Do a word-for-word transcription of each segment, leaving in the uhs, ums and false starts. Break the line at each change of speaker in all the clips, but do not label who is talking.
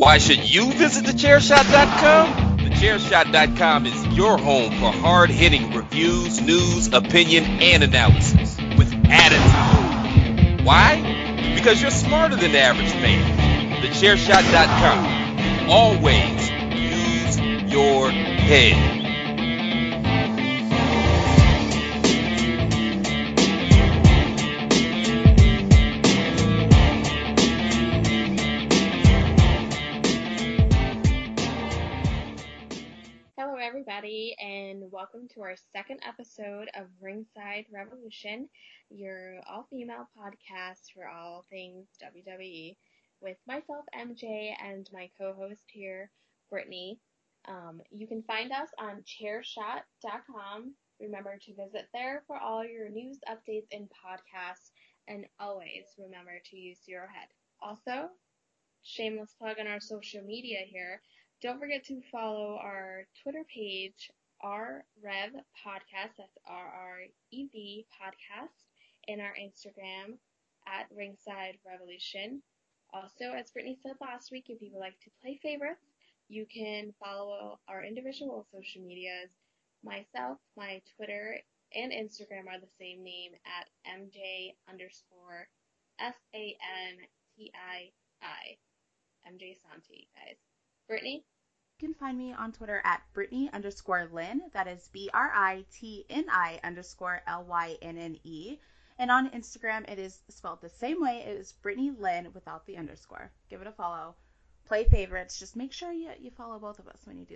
Why should you visit the chair shot dot com? the chair shot dot com is your home for hard-hitting reviews, news, opinion, and analysis with attitude. Why? Because you're smarter than the average fan. the chair shot dot com. Always use your head.
Everybody, and welcome to our second episode of Ringside Revolution, your all-female podcast for all things W W E, with myself, M J, and my co-host here, Brittany. Um, you can find us on chair shot dot com. Remember to visit there for all your news, updates, and podcasts, and always remember to use your head. Also, shameless plug on our social media here. Don't forget to follow our Twitter page, R Rev Podcast, that's R R E V Podcast, and our Instagram at Ringside Revolution. Also, as Brittany said last week, if you would like to play favorites, you can follow our individual social medias. Myself, my Twitter and Instagram are the same name at M J underscore S A N T I I. M J Santi, guys. Brittany?
You can find me on Twitter at Brittany underscore Lynn. That is B R I T N I underscore L Y N N E. And on Instagram, it is spelled the same way. It is Brittany Lynn without the underscore. Give it a follow. Play favorites. Just make sure you, you follow both of us when you do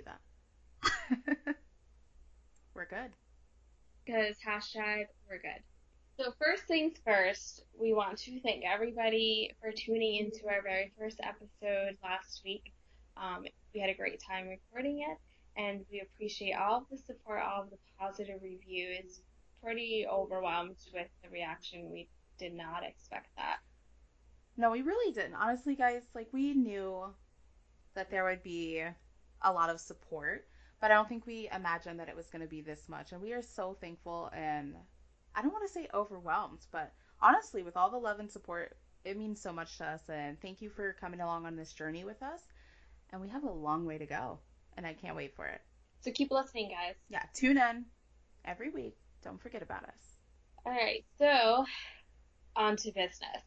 that. We're good.
Because hashtag we're good. So first things first, we want to thank everybody for tuning into our very first episode last week. Um, we had a great time recording it, and we appreciate all of the support, all of the positive reviews. Pretty overwhelmed with the reaction. We did not expect that.
No, we really didn't. Honestly, guys, like, we knew that there would be a lot of support, but I don't think we imagined that it was going to be this much, and we are so thankful and I don't want to say overwhelmed, but honestly, with all the love and support, it means so much to us, and thank you for coming along on this journey with us. And we have a long way to go, and I can't wait for it.
So keep listening, guys.
Yeah, tune in every week. Don't forget about us.
All right, so on to business.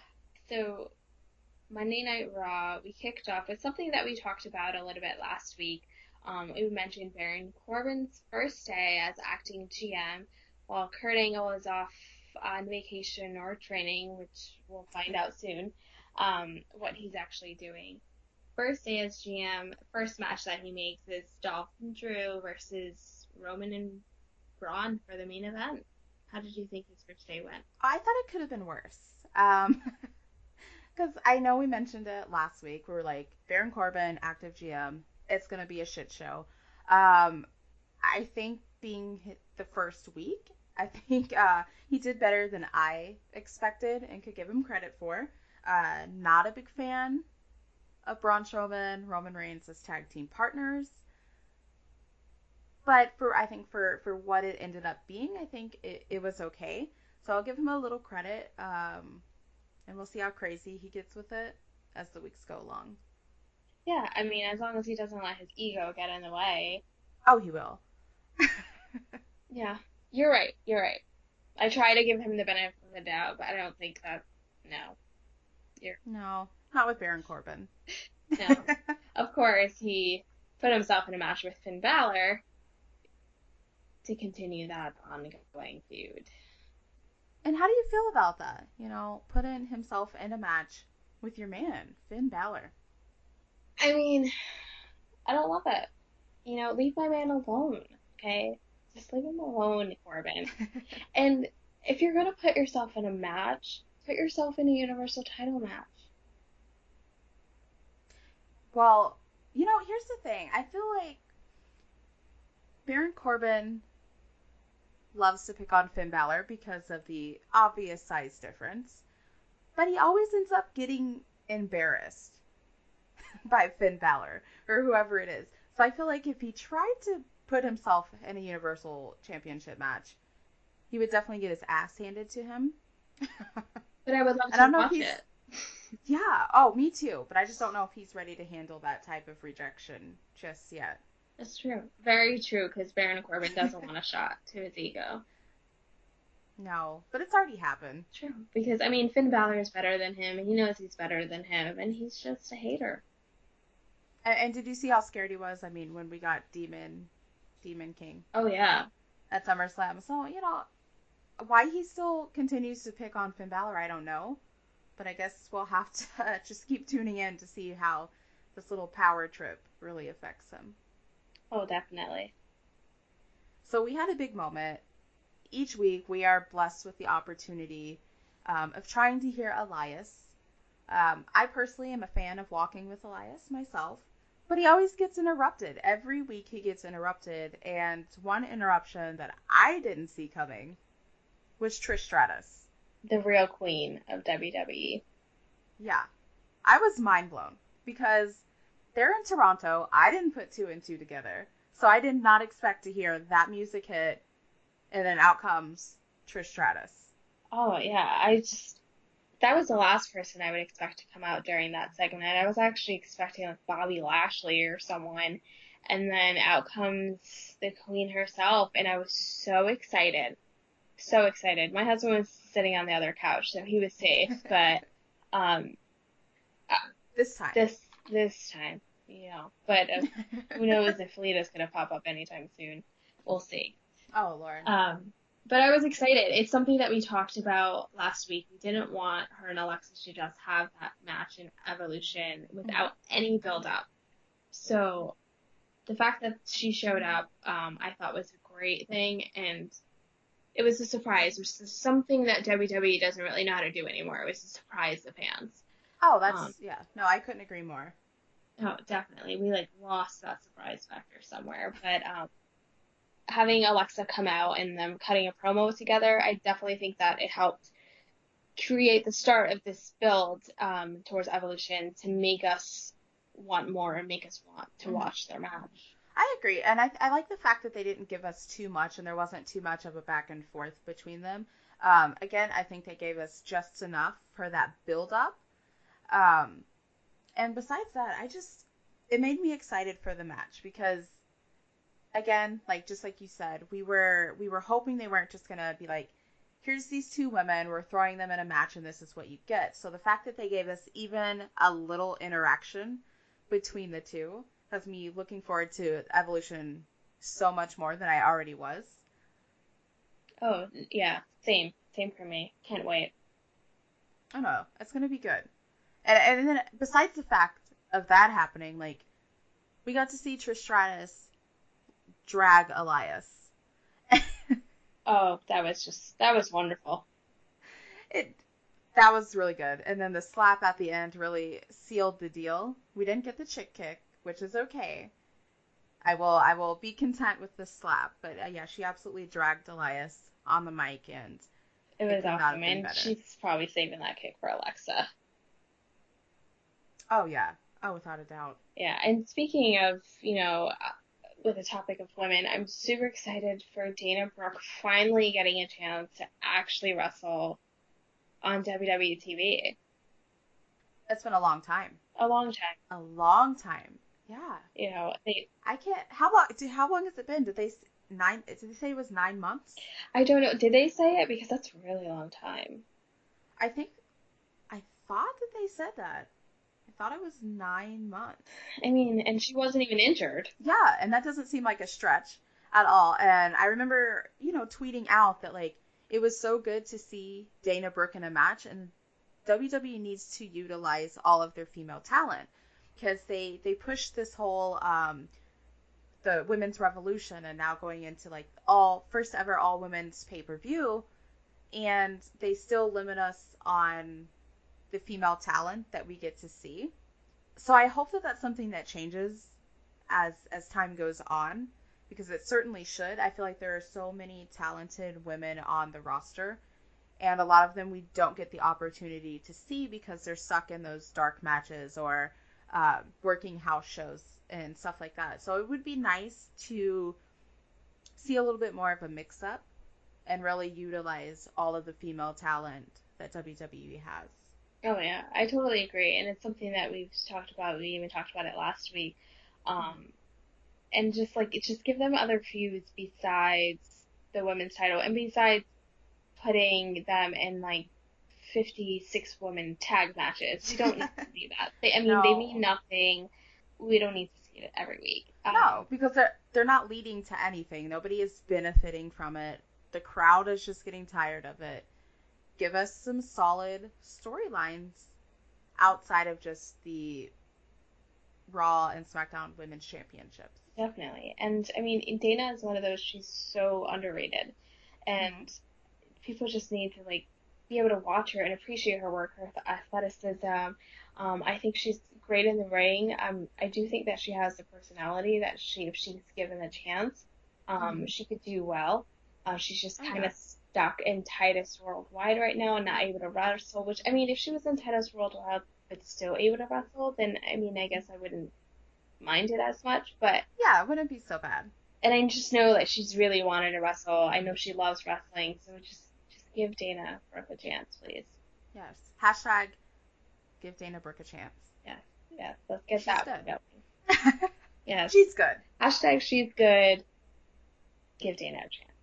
So Monday Night Raw, we kicked off with something that we talked about a little bit last week. Um, we mentioned Baron Corbin's first day as acting G M, while Kurt Angle is off on vacation or training, which we'll find out soon, um, what he's actually doing. First day as G M, first match that he makes is Dolph and Drew versus Roman and Braun for the main event. How did you think his first day went?
I thought it could have been worse. Um, because I know we mentioned it last week. We were like, Baron Corbin, active G M, it's going to be a shit show. Um, I think being the first week, I think uh, he did better than I expected and could give him credit for. Uh, not a big fan of Braun Strowman, Roman Reigns as tag team partners. But for I think for, for what it ended up being, I think it, it was okay. So I'll give him a little credit. Um, and we'll see how crazy he gets with it as the weeks go along.
Yeah, I mean, as long as he doesn't let his ego get in the way.
Oh, he will.
Yeah, you're right. You're right. I try to give him the benefit of the doubt, but I don't think that. No. You're...
No, not with Baron Corbin.
No. Of course, he put himself in a match with Finn Balor to continue that ongoing feud.
And how do you feel about that? You know, putting himself in a match with your man, Finn Balor.
I mean, I don't love it. You know, leave my man alone, okay? Just leave him alone, Corbin. And if you're going to put yourself in a match, put yourself in a Universal title match.
Well, you know, here's the thing. I feel like Baron Corbin loves to pick on Finn Balor because of the obvious size difference, but he always ends up getting embarrassed by Finn Balor or whoever it is. So I feel like if he tried to put himself in a Universal Championship match, he would definitely get his ass handed to him.
But I would love
I don't
to
know
watch
if he's,
it.
Yeah. Oh, me too. But I just don't know if he's ready to handle that type of rejection just yet.
It's true. Very true, because Baron Corbin doesn't want a shot to his ego.
No, but it's already happened.
True. Because, I mean, Finn Balor is better than him. He knows he's better than him, and he's just a hater.
And, and did you see how scared he was? I mean, when we got Demon, Demon King.
Oh, yeah.
At SummerSlam. So, you know, why he still continues to pick on Finn Balor, I don't know. But I guess we'll have to uh, just keep tuning in to see how this little power trip really affects him.
Oh, definitely.
So we had a big moment. Each week we are blessed with the opportunity um, of trying to hear Elias. Um, I personally am a fan of Walking with Elias myself, but he always gets interrupted. Every week he gets interrupted, and one interruption that I didn't see coming was Trish Stratus.
The real queen of W W E.
Yeah. I was mind blown because they're in Toronto. I didn't put two and two together. So I did not expect to hear that music hit, and then out comes Trish Stratus.
Oh, yeah. I just, that was the last person I would expect to come out during that segment. I was actually expecting like Bobby Lashley or someone. And then out comes the queen herself, and I was so excited. So excited. My husband was sitting on the other couch, so he was safe, but, um,
this time.
This, this time. You know, but uh, who knows if Lita's going to pop up anytime soon. We'll see.
Oh, Lord.
Um, but I was excited. It's something that we talked about last week. We didn't want her and Alexa to just have that match in Evolution without any build-up. So the fact that she showed up, um, I thought was a great thing, and it was a surprise. It was something that W W E doesn't really know how to do anymore. It was to surprise the fans.
Oh, that's,
um,
yeah. No, I couldn't agree more.
Oh, definitely. We, like, lost that surprise factor somewhere. But um, having Alexa come out and them cutting a promo together, I definitely think that it helped create the start of this build um, towards Evolution to make us want more and make us want to watch their match.
I agree. And I, I like the fact that they didn't give us too much and there wasn't too much of a back and forth between them. Um, again, I think they gave us just enough for that build-up. Um, and besides that, I just, it made me excited for the match because, again, like, just like you said, we were, we were hoping they weren't just going to be like, here's these two women, we're throwing them in a match and this is what you get. So the fact that they gave us even a little interaction between the two has me looking forward to Evolution so much more than I already was.
Oh, yeah, same. Same for me. Can't wait.
I don't know. It's going to be good. And, and then besides the fact of that happening, like, we got to see Trish Stratus drag Elias.
Oh, that was just, that was wonderful.
It, that was really good. And then the slap at the end really sealed the deal. We didn't get the chick kick, which is okay. I will, I will be content with the slap. But uh, yeah, she absolutely dragged Elias on the mic, and
it was
it could not
awesome.
have been
And
better.
she's probably saving that kick for Alexa.
Oh yeah. Oh, without a doubt.
Yeah, and speaking of, you know, with the topic of women, I'm super excited for Dana Brooke finally getting a chance to actually wrestle on W W E T V.
It's been a long time.
A long time.
A long time. Yeah.
You know, they.
I can't. How long? How long has it been? Did they nine? Did they say it was nine months?
I don't know. Did they say it? Because that's a really long time.
I think. I thought that they said that. I thought it was nine months.
I mean, and she wasn't even injured.
Yeah, and that doesn't seem like a stretch at all. And I remember, you know, tweeting out that, like, it was so good to see Dana Brooke in a match, and W W E needs to utilize all of their female talent because they they pushed this whole um the women's revolution and now going into like all first ever all women's pay-per-view, and they still limit us on the female talent that we get to see. So I hope that that's something that changes as as time goes on, because it certainly should. I feel like there are so many talented women on the roster, and a lot of them we don't get the opportunity to see because they're stuck in those dark matches or uh, working house shows and stuff like that. So it would be nice to see a little bit more of a mix-up and really utilize all of the female talent that W W E has.
Oh yeah, I totally agree, and it's something that we've talked about. We even talked about it last week.
Mhm.
Um, and just like it just give them other feuds besides the women's title and besides putting them in like fifty-six woman tag matches. You don't need to see that. They, I mean, they mean
No.
nothing. We don't need to see it every week. Um,
No, because they're they're not leading to anything. Nobody is benefiting from it. The crowd is just getting tired of it. Give us some solid storylines outside of just the Raw and SmackDown Women's Championships.
Definitely. And I mean, Dana is one of those, she's so underrated.
Mm-hmm.
And people just need to like be able to watch her and appreciate her work, her athleticism. Um, I think she's great in the ring. Um, I do think that she has the personality that she, if she's given a chance, um,
Mm-hmm.
she could do well. Uh, she's just
Oh
kind
yeah.
of stuck in Titus Worldwide right now and not able to wrestle. Which I mean, if she was in Titus Worldwide but still able to wrestle, then I mean, I guess I wouldn't mind it as much. But
Yeah, it wouldn't be so bad.
and I just know that she's really wanted to wrestle. I know she loves wrestling, so just just give Dana Brooke a chance, please.
Yes. Hashtag give Dana Brooke a chance.
Yes, yes, let's get
She's
that one
good.
going. Yes.
She's good.
Hashtag she's good. Give Dana a chance.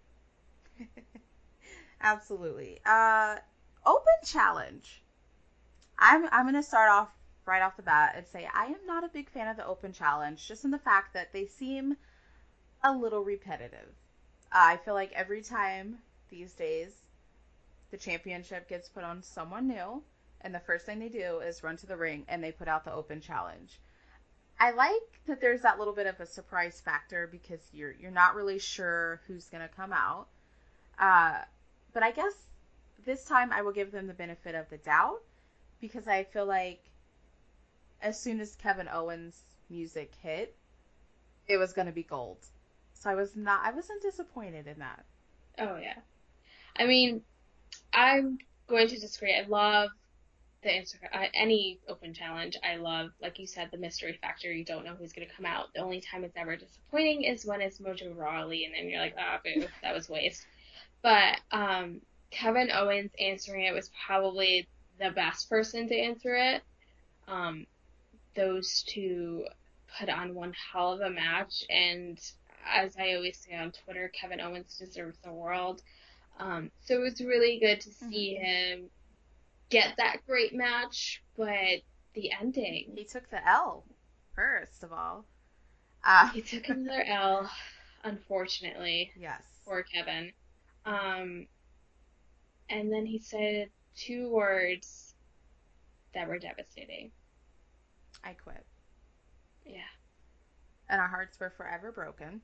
Absolutely. Uh, open challenge. I'm I'm gonna start off right off the bat and say I am not a big fan of the open challenge, just in the fact that they seem a little repetitive. Uh, I feel like every time these days the championship gets put on someone new, and the first thing they do is run to the ring and they put out the open challenge. I like that there's that little bit of a surprise factor because you're you're not really sure who's gonna come out. Uh, but I guess this time I will give them the benefit of the doubt because I feel like as soon as Kevin Owens' music hit, it was gonna be gold. So I was not I wasn't disappointed in that.
Oh yeah. I mean, I'm going to disagree. I love the Instagram, uh, any open challenge. I love, like you said, the mystery factor. You don't know who's going to come out. The only time it's ever disappointing is when it's Mojo Rawley, and then you're like, oh, boo, that was waste. But um, Kevin Owens answering it was probably the best person to answer it. Um, those two put on one hell of a match, and as I always say on Twitter, Kevin Owens deserves the world. Um, so it was really good to
Mm-hmm.
see him get that great match, but the ending,
He took the L first of all. Uh,
he took another L, unfortunately,
yes,
for Kevin. Um, and then he said two words that were devastating.
I quit,
Yeah,
and our hearts were forever broken.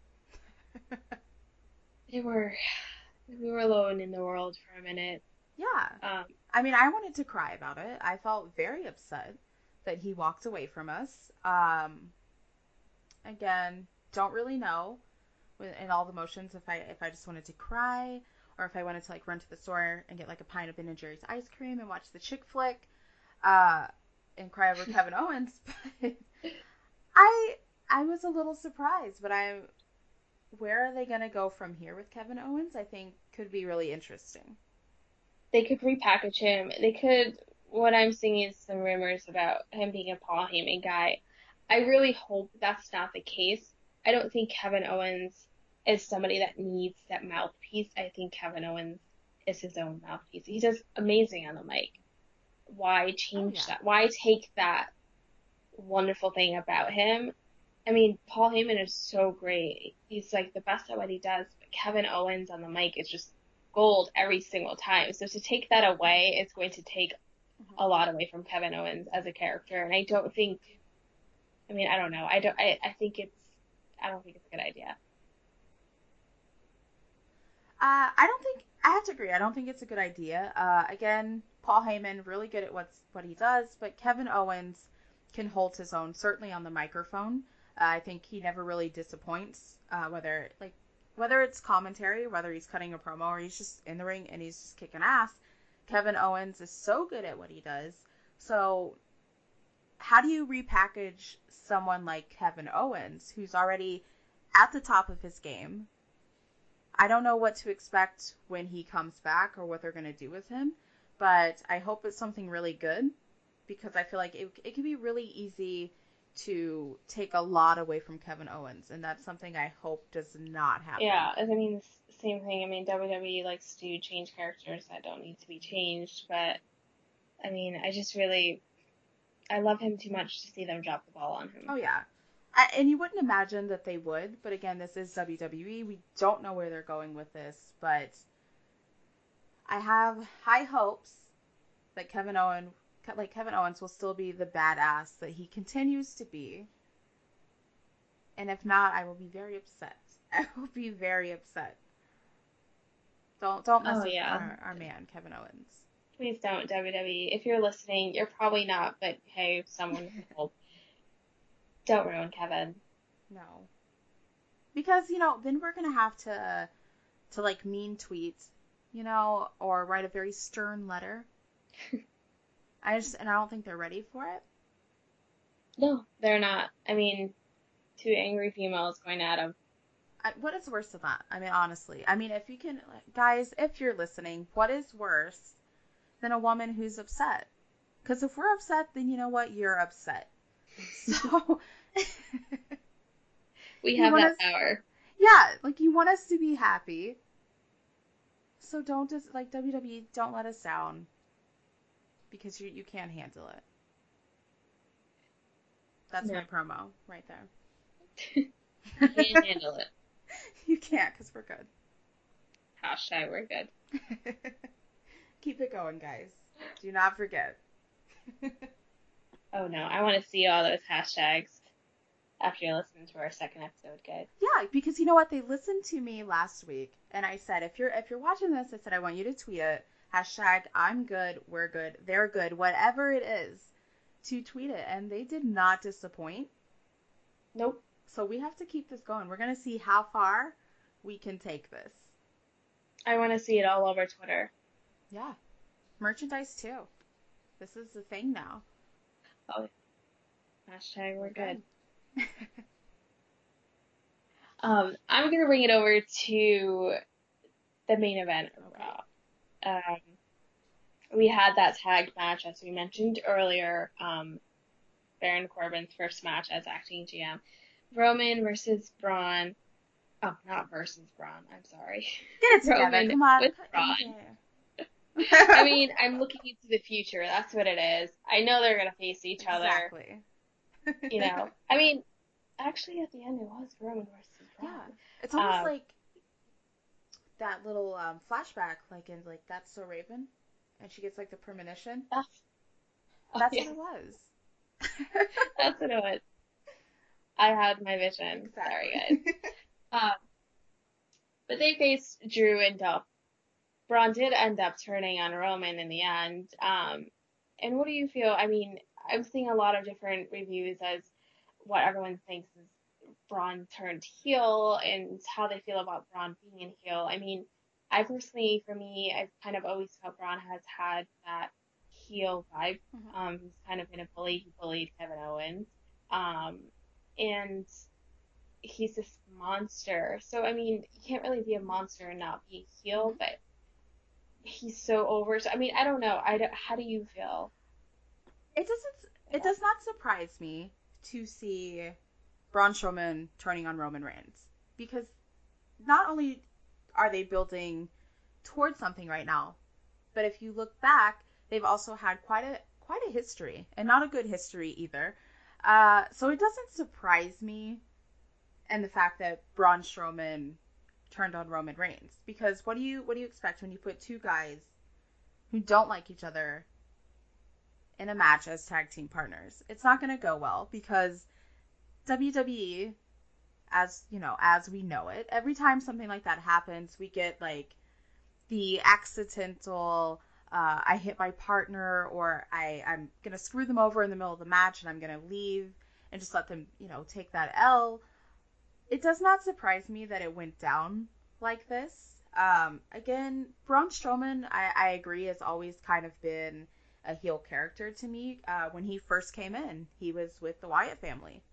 they were, we were alone in the world for a minute.
Yeah,
Um,
I mean, I wanted to cry about it. I felt very upset that he walked away from us. Um, again, don't really know in all the motions if I if I just wanted to cry or if I wanted to like run to the store and get like a pint of Ben and Jerry's ice cream and watch the chick flick uh, and cry over Kevin Owens. But I I was a little surprised, but I where are they gonna go from here with Kevin Owens? I think could be really interesting.
they could repackage him. They could. What I'm seeing is some rumors about him being a Paul Heyman guy. I really hope that's not the case. I don't think Kevin Owens is somebody that needs that mouthpiece. I think Kevin Owens is his own mouthpiece. He does amazing on the mic. Why
Oh
change
yeah.
that? Why take that wonderful thing about him? I mean, Paul Heyman is so great. He's like the best at what he does, but Kevin Owens on the mic is just gold every single time. So to take that away is going to take
Mhm.
a lot away from Kevin Owens as a character. And I don't think, I mean, I don't know. I don't, I, I think it's, I don't think it's a good idea.
Uh, I don't think I have to agree. I don't think it's a good idea. Uh, again, Paul Heyman really good at what's what he does, but Kevin Owens can hold his own certainly on the microphone. Uh, I think he never really disappoints. Uh, whether like whether it's commentary, whether he's cutting a promo, or he's just in the ring and he's just kicking ass. Kevin Owens is so good at what he does. So how do you repackage someone like Kevin Owens, who's already at the top of his game? I don't know what to expect when he comes back or what they're going to do with him, but I hope it's something really good because I feel like it, it can be really easy to take a lot away from Kevin Owens, and that's something I hope does not happen.
Yeah, I mean, it's the same thing. I mean, W W E likes to change characters that don't need to be changed, but, I mean, I just really, I love him too much to see them drop the ball on him.
Oh, yeah. I, and you wouldn't imagine that they would, but again, this is W W E. We don't know where they're going with this, but I have high hopes that Kevin Owens, like Kevin Owens will still be the badass that he continues to be. And if not, I will be very upset. I will be very upset. Don't don't mess
Oh,
with
yeah.
our, our man, Kevin Owens.
Please don't, W W E. If you're listening, you're probably not, but hey, someone can help. Don't ruin Kevin.
No. Because, you know, then we're going to have to, to like, mean tweet, you know, or write a very stern letter. I just, and I don't think they're ready for it.
No, they're not. I mean, two angry females going at him.
I, what is worse than that? I mean, honestly. I mean, if you can, guys, if you're listening, what is worse than a woman who's upset? Because if we're upset, then you know what? You're upset. So
we have that
us,
power.
Yeah, like you want us to be happy. So don't just like W W E. Don't let us down because you you can't handle it. That's
no.
my promo right there.
You can't handle it.
You can't because we're good.
Hashtag we're good.
Keep it going, guys. Do not forget.
Oh no, I want to see all those hashtags after you listen to our second episode, guys.
Yeah, because you know what? They listened to me last week, and I said, if you're if you're watching this, I said I want you to tweet it. Hashtag I'm good, we're good, they're good, whatever it is, to tweet it, and they did not disappoint.
Nope.
So we have to keep this going. We're gonna see how far we can take this.
I want to see it all over Twitter.
Yeah, merchandise too. This is the thing now.
Oh, hashtag we're good. um, I'm gonna bring it over to the main event of Raw. Um, we had that tag match as we mentioned earlier. Um, Baron Corbin's first match as acting G M. Roman versus Braun. Oh, not versus Braun. I'm sorry.
Get it together.
Roman
Come on.
with Braun. I mean, I'm looking into the future. That's what it is. I know they're gonna face each other.
Exactly.
You know. I mean, actually, at the end, it was Roman versus Braun.
Yeah. It's almost
um,
like that little um, flashback, like in like That's So Raven, and she gets like the premonition.
That's,
That's
oh, yes.
what it was.
That's what it was. I had my vision.
Exactly.
Sorry, guys. um, but they faced Drew and Dolph. Braun did end up turning on Roman in the end. Um, and what do you feel? I mean, I'm seeing a lot of different reviews as what everyone thinks is Braun turned heel and how they feel about Braun being in heel. I mean, I personally, for me, I've kind of always felt Braun has had that heel vibe.
Mm-hmm.
Um, he's kind of been a bully. He bullied Kevin Owens. Um, and he's this monster. So, I mean, you can't really be a monster and not be a heel,
Mm-hmm.
but he's so over. So, I mean, I don't know. I don't, how do you feel?
It doesn't. It does not surprise me to see Braun Strowman turning on Roman Reigns, because not only are they building towards something right now, but if you look back, they've also had quite a quite a history, and not a good history either. Uh, so it doesn't surprise me, and the fact that Braun Strowman turned on Roman Reigns, because what do you what do you expect when you put two guys who don't like each other in a match as tag team partners? It's not going to go well, because W W E, as you know, as we know it, every time something like that happens, we get like the accidental uh, I hit my partner, or I, I'm going to screw them over in the middle of the match and I'm going to leave and just let them, you know, take that L. It does not surprise me that it went down like this. Um, again, Braun Strowman, I, I agree, has always kind of been a heel character to me. Uh, when he first came in, he was with the Wyatt family.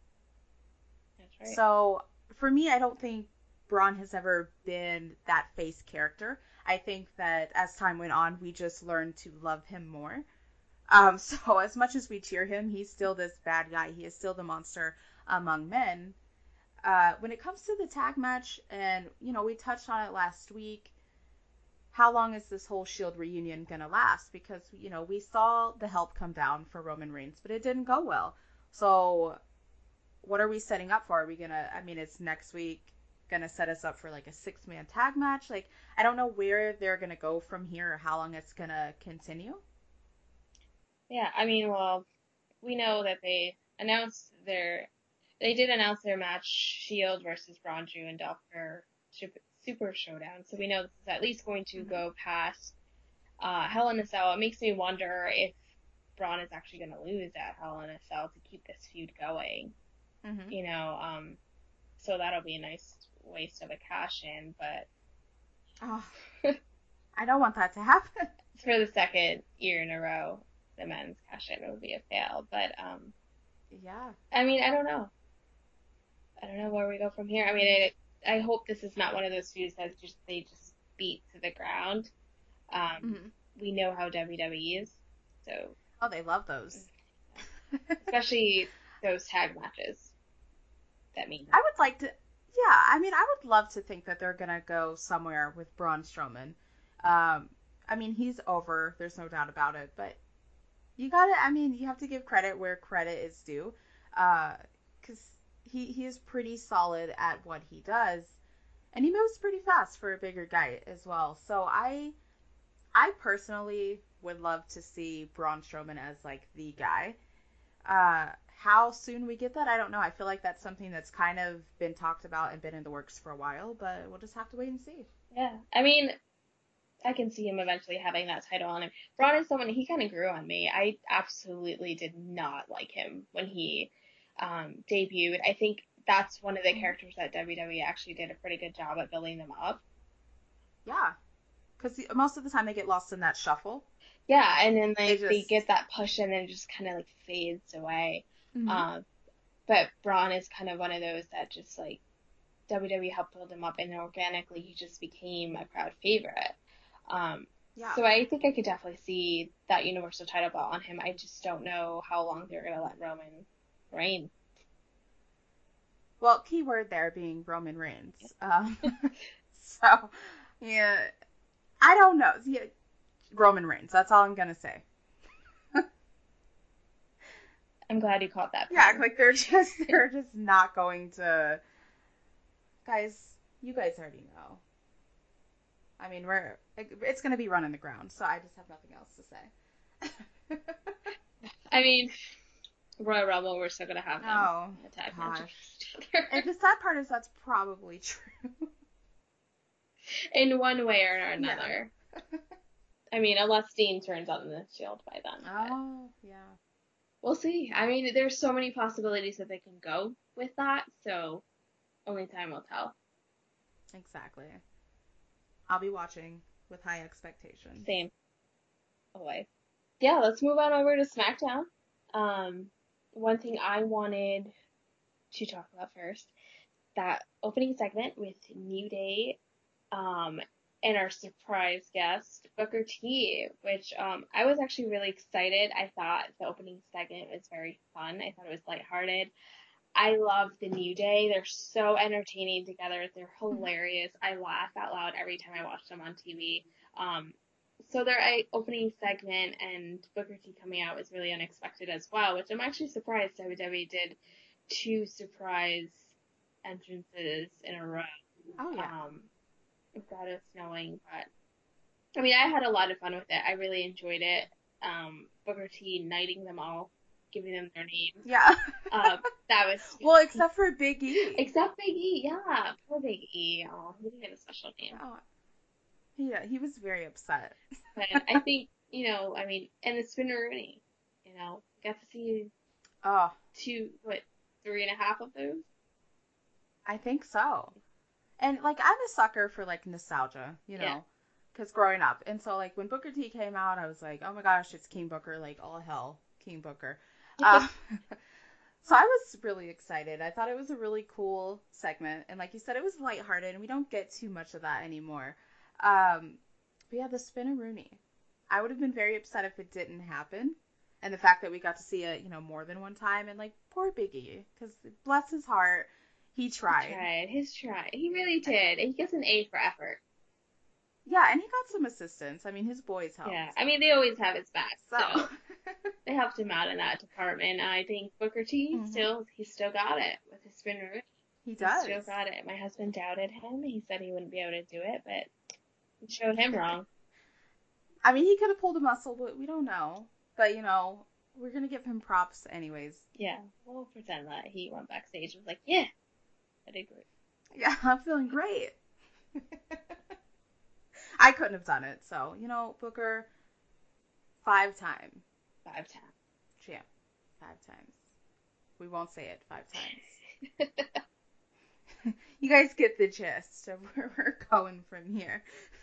That's right.
So for me, I don't think Braun has ever been that face character. I think that as time went on, we just learned to love him more. Um, so as much as we cheer him, he's still this bad guy. He is still the monster among men. Uh, when it comes to the tag match, and, you know, we touched on it last week, how long is this whole Shield reunion going to last? Because, you know, we saw the help come down for Roman Reigns, but it didn't go well. So what are we setting up for? Are we going to, I mean, it's next week going to set us up for like a six-man tag match? Like, I don't know where they're going to go from here or how long it's going to continue.
Yeah, I mean, well, we know that they announced their, they did announce their match, Shield versus Braun Strowman and Dolph Super, Super Showdown. So we know this is at least going to
Mm-hmm.
go past uh, Hell in a Cell. It makes me wonder if Braun is actually going to lose at Hell in a Cell to keep this feud going.
Mm-hmm.
You know, um, so that'll be a nice waste of a cash in, but
Oh, I don't want that to happen.
for the second year in a row, the men's cash in would be a fail. But um,
Yeah.
I mean, I don't know. I don't know where we go from here. I mean, I I hope this is not one of those feuds that just they just beat to the ground. Um,
Mm-hmm.
we know how W W E is, so
Oh, they love those.
especially those tag matches. That mean
I would like to, yeah, I mean, I would love to think that they're going to go somewhere with Braun Strowman. Um, I mean, he's over, there's no doubt about it, but you gotta, I mean, you have to give credit where credit is due, uh, because he, he is pretty solid at what he does, and he moves pretty fast for a bigger guy as well. So I, I personally would love to see Braun Strowman as, like, the guy. Uh, how soon we get that, I don't know. I feel like that's something that's kind of been talked about and been in the works for a while, but we'll just have to wait and see.
Yeah, I mean, I can see him eventually having that title on him. Braun is someone, he kind of grew on me. I absolutely did not like him when he um, debuted. I think that's one of the characters that W W E actually did a pretty good job at building them up.
Yeah, because most of the time they get lost in that shuffle.
Yeah, and then
They
like they
just,
get that push and then it just kind of like fades away.
Mhm.
Um, but Braun is kind of one of those that just like W W E helped build him up and organically he just became a crowd favorite. Um,
yeah.
so I think I could definitely see that Universal title belt on him. I just don't know how long they're gonna let Roman reign.
Well, key word there being Roman Reigns. Um, so, yeah, I don't know. Yeah, Roman Reigns. That's all I'm gonna say.
I'm glad you caught that.
Yeah,
Part.
like they're just they're just not going to. Guys, you guys already know. I mean, we're it's gonna be running the ground, so I just have nothing else to say.
I mean, Royal Rumble, we're still gonna have them.
Oh,
in a tag
gosh.
match.
And the sad part is that's probably true.
In one way or another.
Yeah.
I mean, unless Dean turns on the Shield by then.
Oh, yeah.
We'll see. I mean, there's so many possibilities that they can go with that, so only time will tell.
Exactly. I'll be watching with high expectations.
Same. Always. Yeah, let's move on over to SmackDown. Um, one thing I wanted to talk about first, that opening segment with New Day, um, and our surprise guest, Booker T, which, um, I was actually really excited. I thought the opening segment was very fun. I thought it was lighthearted. I love the New Day. They're so entertaining together. They're hilarious. I laugh out loud every time I watch them on T V. Um, so their opening segment and Booker T coming out was really unexpected as well, which I'm actually surprised W W E did two surprise entrances in a row.
Oh, yeah.
Um, without us knowing, but I mean, I had a lot of fun with it. I really enjoyed it. Um, Booker T knighting them all, giving them their names.
Yeah.
Um, that was
well, except for Big E.
Except Big E, yeah, poor Big E. Oh, he didn't get a special name.
Oh. Yeah, he was very upset.
But I think, you know, I mean, and the Spinneroonie, you know, got to see
Oh,
two, what, three and a half of those?
I think so. And, like, I'm a sucker for, like, nostalgia, you know, because yeah. growing up. And so, like, when Booker T came out, I was like, oh my gosh, it's King Booker, like, all hell, King Booker. uh, so I was really excited. I thought it was a really cool segment. And like you said, it was lighthearted, and we don't get too much of that anymore. Um, but yeah, the Spinneroonie. I would have been very upset if it didn't happen. And the fact that we got to see it, you know, more than one time, and like poor Biggie, because bless his heart, he tried.
He tried. He's tried. He really did. He gets an A for effort.
Yeah, and he got some assistance. I mean, his boys helped.
Yeah, I mean, they always have his back, so,
So
they helped him out in that department. And I think Booker T
Mhm.
still, he still got it with his spin route.
he
He
does.
still got it. My husband doubted him. He said he wouldn't be able to do it, but he showed him wrong.
I mean, he could have pulled a muscle, but we don't know. But you know, we're gonna give him props anyways.
Yeah, we'll pretend that he went backstage and was like, yeah, I did great.
Yeah, I'm feeling great. I couldn't have done it, so you know, Booker, five time
Five times.
champ, five times. We won't say it five times. You guys get the gist of where we're going from here.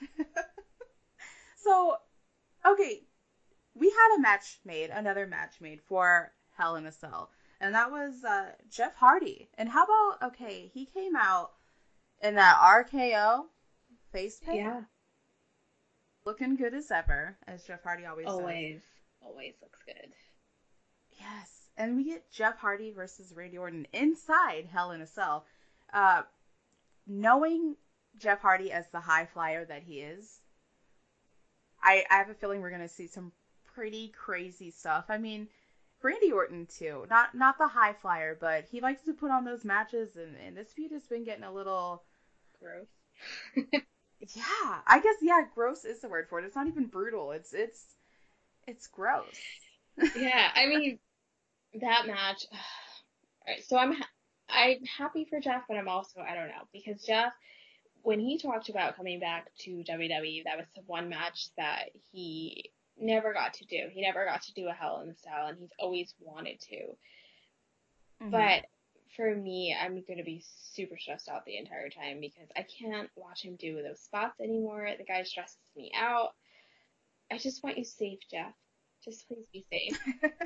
So, okay, we had a match made, another match made for Hell in a Cell, and that was uh, Jeff Hardy. And how about, okay, he came out in that R K O face paint,
Yeah,
looking good as ever, as Jeff Hardy always does.
always, always looks good.
Yes, and we get Jeff Hardy versus Randy Orton inside Hell in a Cell. Uh, knowing Jeff Hardy as the high flyer that he is, I, I have a feeling we're going to see some pretty crazy stuff. I mean, Randy Orton too. Not not the high flyer, but he likes to put on those matches, and, and this feud has been getting a little...
Gross.
Yeah, I guess, yeah, gross is the word for it. It's not even brutal. It's, it's, it's gross.
Yeah, I mean, that match. All right, so I'm ha- I'm happy for Jeff, but I'm also, I don't know, because Jeff, when he talked about coming back to W W E, that was the one match that he never got to do. He never got to do a Hell in a Cell, and he's always wanted to.
Mhm.
But for me, I'm going to be super stressed out the entire time because I can't watch him do those spots anymore. The guy stresses me out. I just want you safe, Jeff. Just please be safe.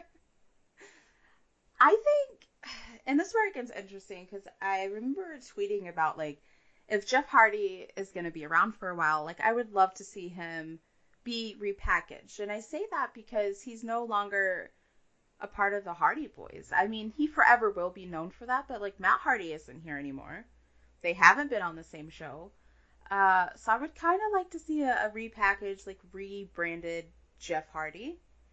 I think, and this is where it gets interesting, because I remember tweeting about, like, if Jeff Hardy is going to be around for a while, like, I would love to see him be repackaged. And I say that because he's no longer a part of the Hardy Boys. I mean, he forever will be known for that, but, like, Matt Hardy isn't here anymore. They haven't been on the same show. Uh, so I would kind of like to see a, a repackaged, like, rebranded Jeff Hardy.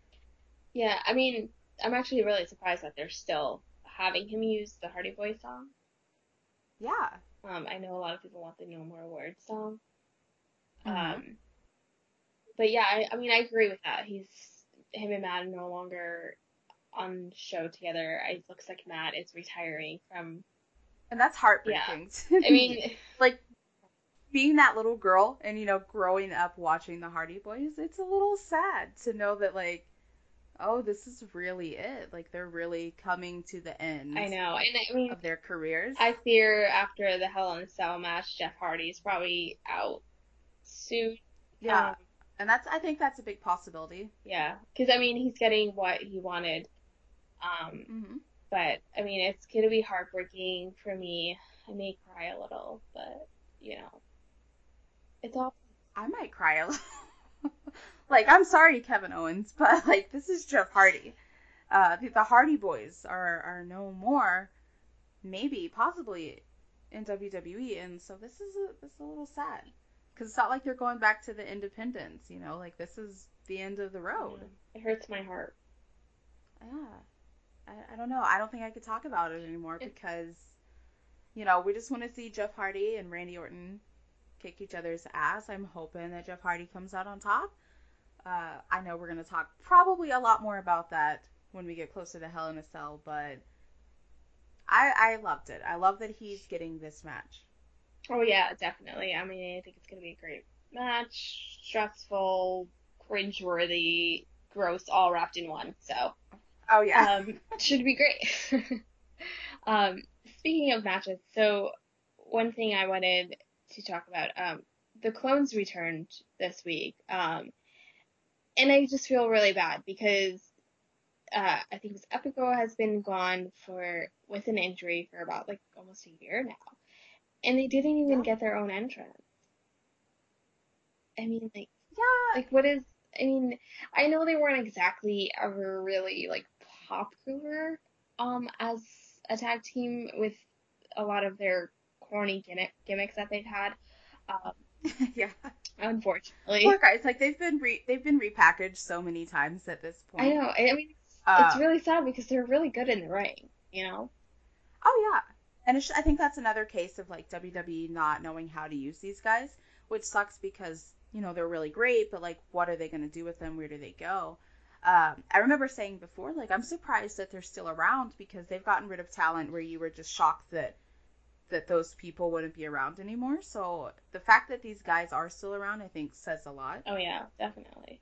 Yeah, I mean, I'm actually really surprised that they're still having him use the Hardy Boys song.
Yeah.
Um, I know a lot of people want the No More Words song.
Mhm.
Um, but yeah, I, I mean, I agree with that. He's him and Matt are no longer on the show together. It looks like Matt is retiring from.
And that's heartbreaking.
I mean,
like, being that little girl and, you know, growing up watching the Hardy Boys, it's a little sad to know that, like, oh, this is really it. Like, they're really coming to the end
I know, and I mean,
of their careers.
I fear after the Hell in a Cell match, Jeff Hardy's probably out soon.
Yeah.
Um,
And that's, I think that's a big possibility.
yeah, because I mean, he's getting what he wanted. Um,
hmm
but I mean, it's gonna be heartbreaking for me. I may cry a little, but you know, it's all.
I might cry a little. Like, I'm sorry, Kevin Owens, but, like, this is Jeff Hardy. Uh, the, the Hardy Boys are, are no more, maybe, possibly, in W W E, and so this is a, this is a little sad. Because it's not like they're going back to the independents, you know? Like, this is the end of the road.
It hurts my heart.
Yeah. I, I don't know. I don't think I could talk about it anymore because, you know, we just want to see Jeff Hardy and Randy Orton kick each other's ass. I'm hoping that Jeff Hardy comes out on top. Uh, I know we're going to talk probably a lot more about that when we get closer to Hell in a Cell, but I, I loved it. I love that he's getting this match.
Oh yeah, definitely. I mean, I think it's gonna be a great match. Stressful, cringeworthy, gross, all wrapped in one. So,
Oh, yeah.
um, should be great. um, speaking of matches, so one thing I wanted to talk about, um, the clones returned this week. Um, and I just feel really bad because uh, I think this Epico has been gone for with an injury for about like almost a year now, and they didn't even
Yeah.
get their own entrance. I mean, like,
Yeah.
like what is I mean, I know they weren't exactly ever really like popular um as a tag team with a lot of their corny gimmick, gimmicks that they've had. Um,
Yeah.
unfortunately.
Poor guys, like they've been re- they've been repackaged so many times at this
I
point.
know. I I mean, it's, it's
Uh,
really sad because they're really good in the ring, you know?
oh yeah, and it's, I think that's another case of like W W E not knowing how to use these guys, which sucks because you know they're really great, but like what are they gonna do with them? Where do they go? Um, I remember saying before, like I'm surprised that they're still around because they've gotten rid of talent where you were just shocked that that those people wouldn't be around anymore. So the fact that these guys are still around, I think, says a lot.
Oh yeah, definitely.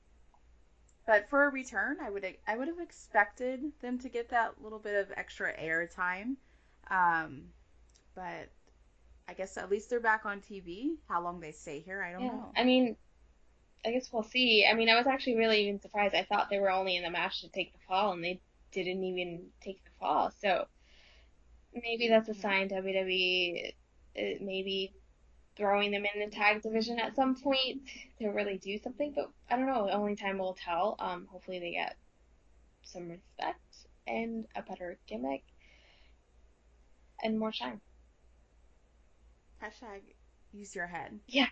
But for a return, I would I would have expected them to get that little bit of extra air time. Um, but I guess at least they're back on T V. How long they stay here, I don't
Yeah.
know.
I mean, I guess we'll see. I mean, I was actually really even surprised. I thought they were only in the match to take the fall, and they didn't even take the fall. So maybe that's a
Yeah.
sign W W E uh, maybe throwing them in the tag division at some point to really do something. But I don't know. Only time will tell. Um, hopefully they get some respect and a better gimmick and more shine.
Hashtag use your head.
Yeah.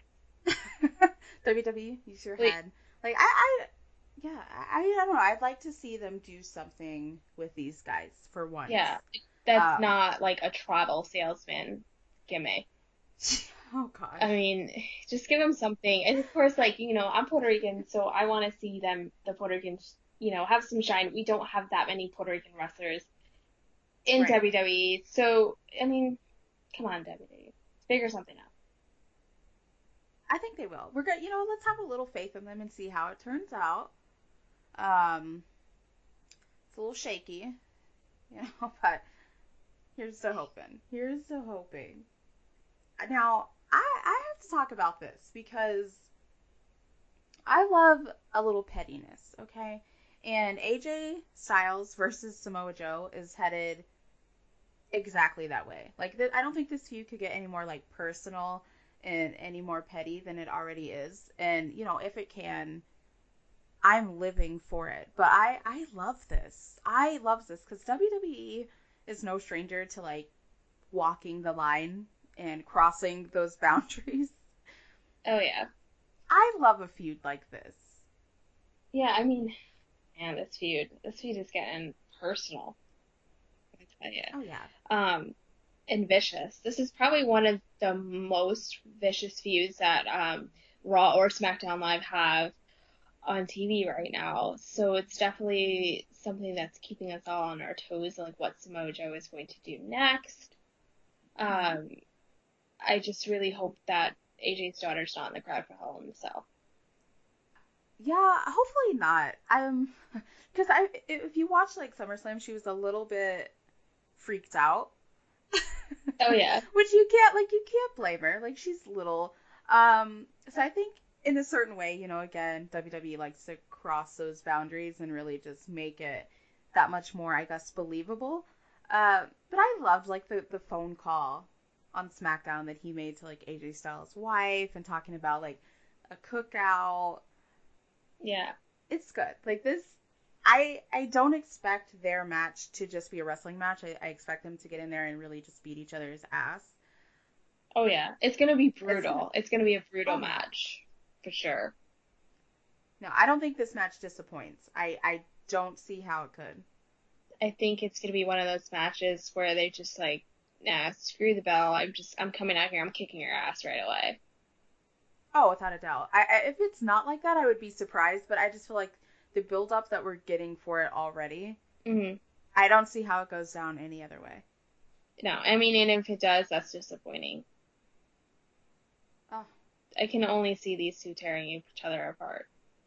W W E, use your
Wait.
head. Like I, I yeah, I, I don't know. I'd like to see them do something with these guys for once.
Yeah. That's
Um,
not like a travel salesman gimmick.
oh
I
gosh.
mean, just give them something. And of course, like, you know, I'm Puerto Rican, so I want to see them, the Puerto Ricans, you know, have some shine. We don't have that many Puerto Rican wrestlers in
Right.
W W E. So, I mean, come on, W W E. Figure something out.
I think they will. We're good. You know, let's have a little faith in them and see how it turns out. Um, it's a little shaky, you know, but here's to hoping. Here's to hoping. Now, I I have to talk about this because I love a little pettiness, okay? And A J Styles versus Samoa Joe is headed exactly that way. Like, th- I don't think this feud could get any more like personal and any more petty than it already is. And you know, if it can, I'm living for it. But I I love this. I love this because W W E is no stranger to like walking the line and crossing those boundaries.
Oh, yeah.
I love a feud like this.
Yeah, I mean, man, this feud, this feud is getting personal, I tell you.
Oh yeah.
Um, and vicious. This is probably one of the most vicious feuds that um, Raw or SmackDown Live have on T V right now. So it's definitely something that's keeping us all on our toes, like what Samoa Joe is going to do next.
Mm-hmm.
Um, I just really hope that A J's daughter's not in the crowd for Hell in the Cell.
Yeah, hopefully not. I'm because I if you watch like SummerSlam, she was a little bit freaked out.
Oh yeah,
Which you can't like you can't blame her. Like she's little. Um so I think in a certain way, you know, again, W W E likes to cross those boundaries and really just make it that much more, I guess, believable. Uh, but I loved like the the phone call on SmackDown that he made to like A J Styles' wife and talking about like a cookout.
yeah.
It's good. Like this, I I don't expect their match to just be a wrestling match. I, I expect them to get in there and really just beat each other's ass.
Oh yeah. It's gonna be
It's gonna.
brutal. It's gonna be a brutal
Oh yeah.
match for sure.
No, I don't think this match disappoints. I I don't see how it could.
I think it's gonna be one of those matches where they just like, nah, screw the bell. I'm just, I'm coming out here. I'm kicking your ass right away.
Oh, without a doubt. I, I if it's not like that, I would be surprised. But I just feel like the build up that we're getting for it already.
Hmm.
I don't see how it goes down any other way.
No, I mean, and if it does, that's disappointing.
Oh,
I can only see these two tearing each other apart.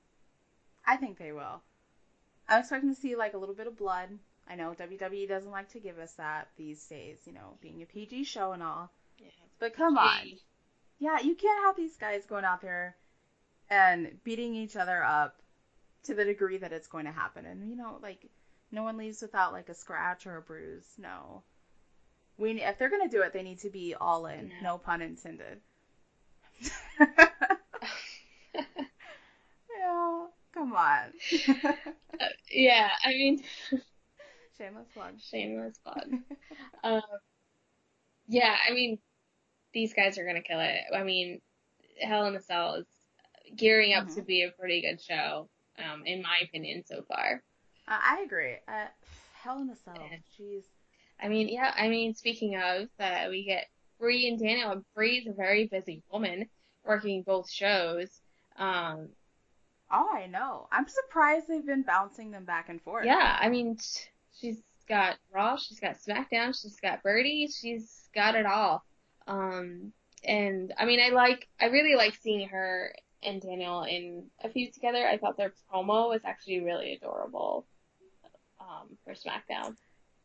I think they will. I'm expecting to see like a little bit of blood. I know W W E doesn't like to give us that these days, you know, being a P G show and all.
Yeah.
But come on.
Gee.
Yeah, you can't have these guys going out there and beating each other up to the degree that it's going to happen. And, you know, like, no one leaves without, like, a scratch or a bruise. No. We, if they're going to do it, they need to be all in.
No.
No pun intended. Yeah. Come on.
Uh, yeah, I mean,
Shameless plug.
shameless plug. Um, yeah, I mean, these guys are gonna kill it. I mean, Hell in a Cell is gearing up to
hmm
be a pretty good show, um, in my opinion so far.
Uh, I agree. Uh, Hell in a Cell.
And
Jeez.
I mean, yeah, I mean, speaking of, uh, we get Bree and Daniel. and Bree's a very busy woman working both shows. Um,
Oh, I know. I'm surprised they've been bouncing them back and forth.
yeah, I mean, t- she's got Raw, she's got SmackDown, she's got Birdie, she's got it all. Um, and I mean, I like, I really like seeing her and Daniel in a feud together. I thought their promo was actually really adorable, um, for SmackDown.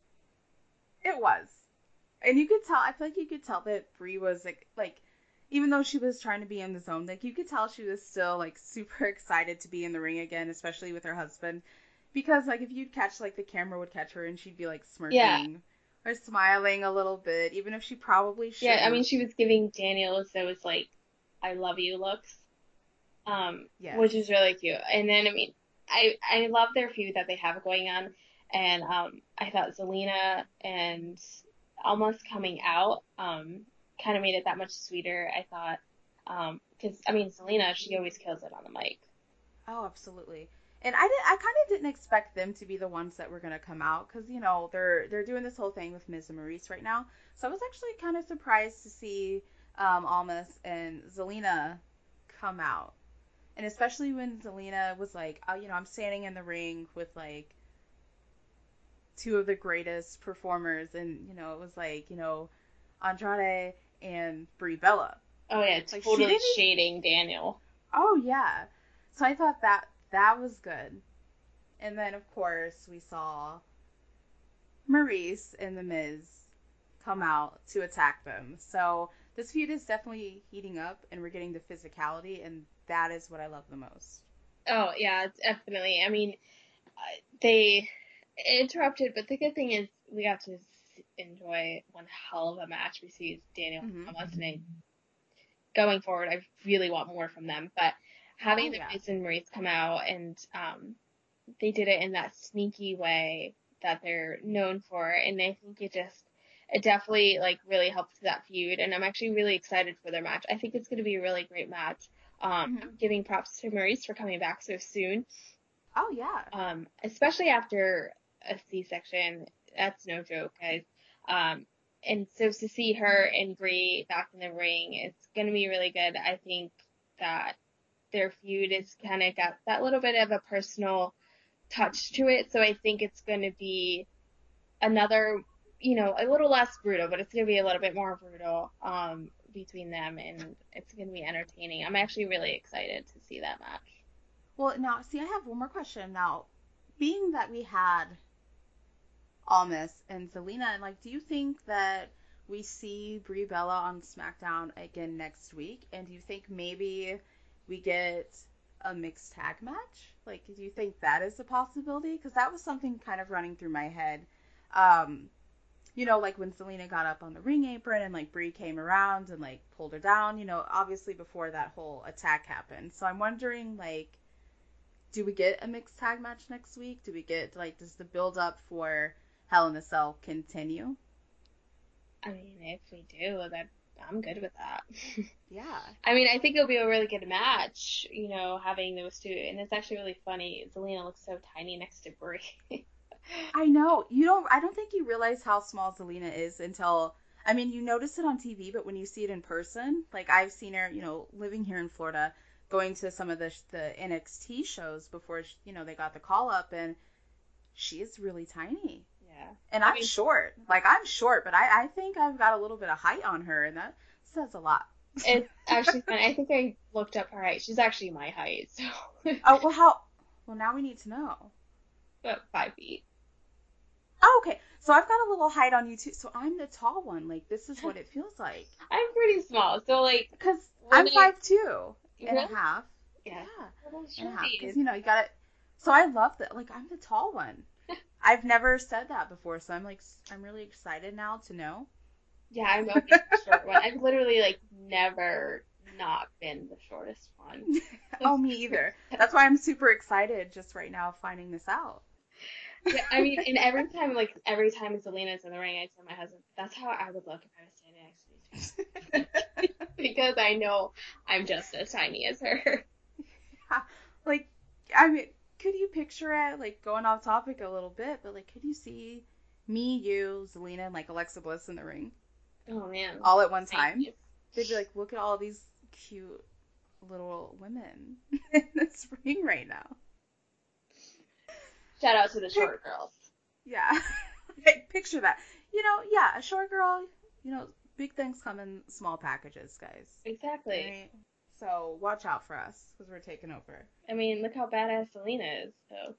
It was. And you could tell, I feel like you could tell that Brie was like, like, even though she was trying to be in the zone, like, you could tell she was still, like, super excited to be in the ring again, especially with her husband. Because, like, if you'd catch, like, the camera would catch her and she'd be, like,
Yeah,
smirking or smiling a little bit, even if she probably
yeah, I mean,
shouldn't.
she was giving Daniel those, like, I love you looks, um,
Yes.
which is really cute. And then, I mean, I, I love their feud that they have going on. And, um, I thought Zelina and almost coming out, um, kind of made it that much sweeter. I thought, um, because, I mean, Zelina, she always kills it on the mic.
Oh, absolutely. And I did, I kind of didn't expect them to be the ones that were gonna come out because you know they're they're doing this whole thing with Miz and Maurice right now. So I was actually kind of surprised to see um, Almas and Zelina come out, and especially when Zelina was like, oh, you know, I'm standing in the ring with like two of the greatest performers, and you know, it was like you know Andrade and Brie Bella.
Oh yeah,
Like she
totally
didn't. e-
shading Daniel.
Oh yeah. So I thought that that was good. And then of course we saw Maurice and The Miz come out to attack them. So this feud is definitely heating up, and we're getting the physicality, and that is what I love the most.
Oh yeah, it's definitely. I mean, uh, they interrupted, but the good thing is we got to s- enjoy one hell of a match. We see Daniel
hmm
and Thomas, and I, going forward, I really want more from them. But
Oh
having the
yeah.
Miz and Maurice come out, and um, they did it in that sneaky way that they're known for, and I think it just it definitely like really helps that feud, and I'm actually really excited for their match. I think it's going to be a really great match. Um,
hmm
I'm giving props to Maurice for coming back so soon,
Oh yeah.
um, especially after a C-section. That's no joke, guys. Um, and so to see her and Brie back in the ring, it's going to be really good. I think that their feud is kind of got that little bit of a personal touch to it. So I think it's going to be another, you know, a little less brutal, but it's going to be a little bit more brutal, um, between them, and it's going to be entertaining. I'm actually really excited to see that match.
Well, now see, I have one more question. Now, being that we had Almas and Zelina, and like, do you think that we see Brie Bella on SmackDown again next week? And do you think maybe we get a mixed tag match? Like, do you think that is a possibility? Because that was something kind of running through my head. Um, you know, like when Zelina got up on the ring apron and like Brie came around and like pulled her down, you know, obviously before that whole attack happened. So I'm wondering, like, do we get a mixed tag match next week? Do we get, like, does the build up for Hell in a Cell continue?
I mean, if we do, that I'm good with that.
Yeah.
I mean, I think it'll be a really good match, you know, having those two, and it's actually really funny. Zelina looks so tiny next to Brie.
I know. You don't, I don't think you realize how small Zelina is until, I mean, you notice it on T V, but when you see it in person, like I've seen her, you know, living here in Florida, going to some of the, the N X T shows before, you know, they got the call up, and she is really tiny.
Yeah.
And
I
I'm
mean,
short. Like, I'm short, but I, I think I've got a little bit of height on her, and that says a lot.
it's actually funny. I think I looked up her height. She's actually my height, so
Oh, well, how? Well, now we need to know.
about five feet.
Oh, okay. So I've got a little height on you, too. So I'm the tall one. Like, this is what it feels like.
I'm pretty small, so like
Because
when
I'm
I
five two and a
really
half.
yeah,
Yeah,
little
and a half. Because,
shorties.
you know, you got to. So I love that. Like, I'm the tall one. I've never said that before. So I'm, like, s- I'm really excited now to know.
Yeah, I'm always the short one. I've literally like never, not been the shortest one.
Oh, me either. That's why I'm super excited just right now finding this out.
Yeah, I mean, and every time, like, every time Zelina's in the ring, I tell my husband, that's how I would look if I was standing next to these people. Because I know I'm just as tiny as her.
Yeah, like, I mean, could you picture it, like, going off topic a little bit, but, like, could you see me, you, Zelina, and, like, Alexa Bliss in the ring?
Oh, man.
All at one time?
Nice.
They'd be like, look at all these cute little women in this ring right now.
Shout out to the short girls.
Yeah. Picture that. You know, yeah, a short girl, you know, big things come in small packages, guys.
Exactly.
Right? So watch out for us, because we're taking over.
I mean, look how badass Zelina is, so.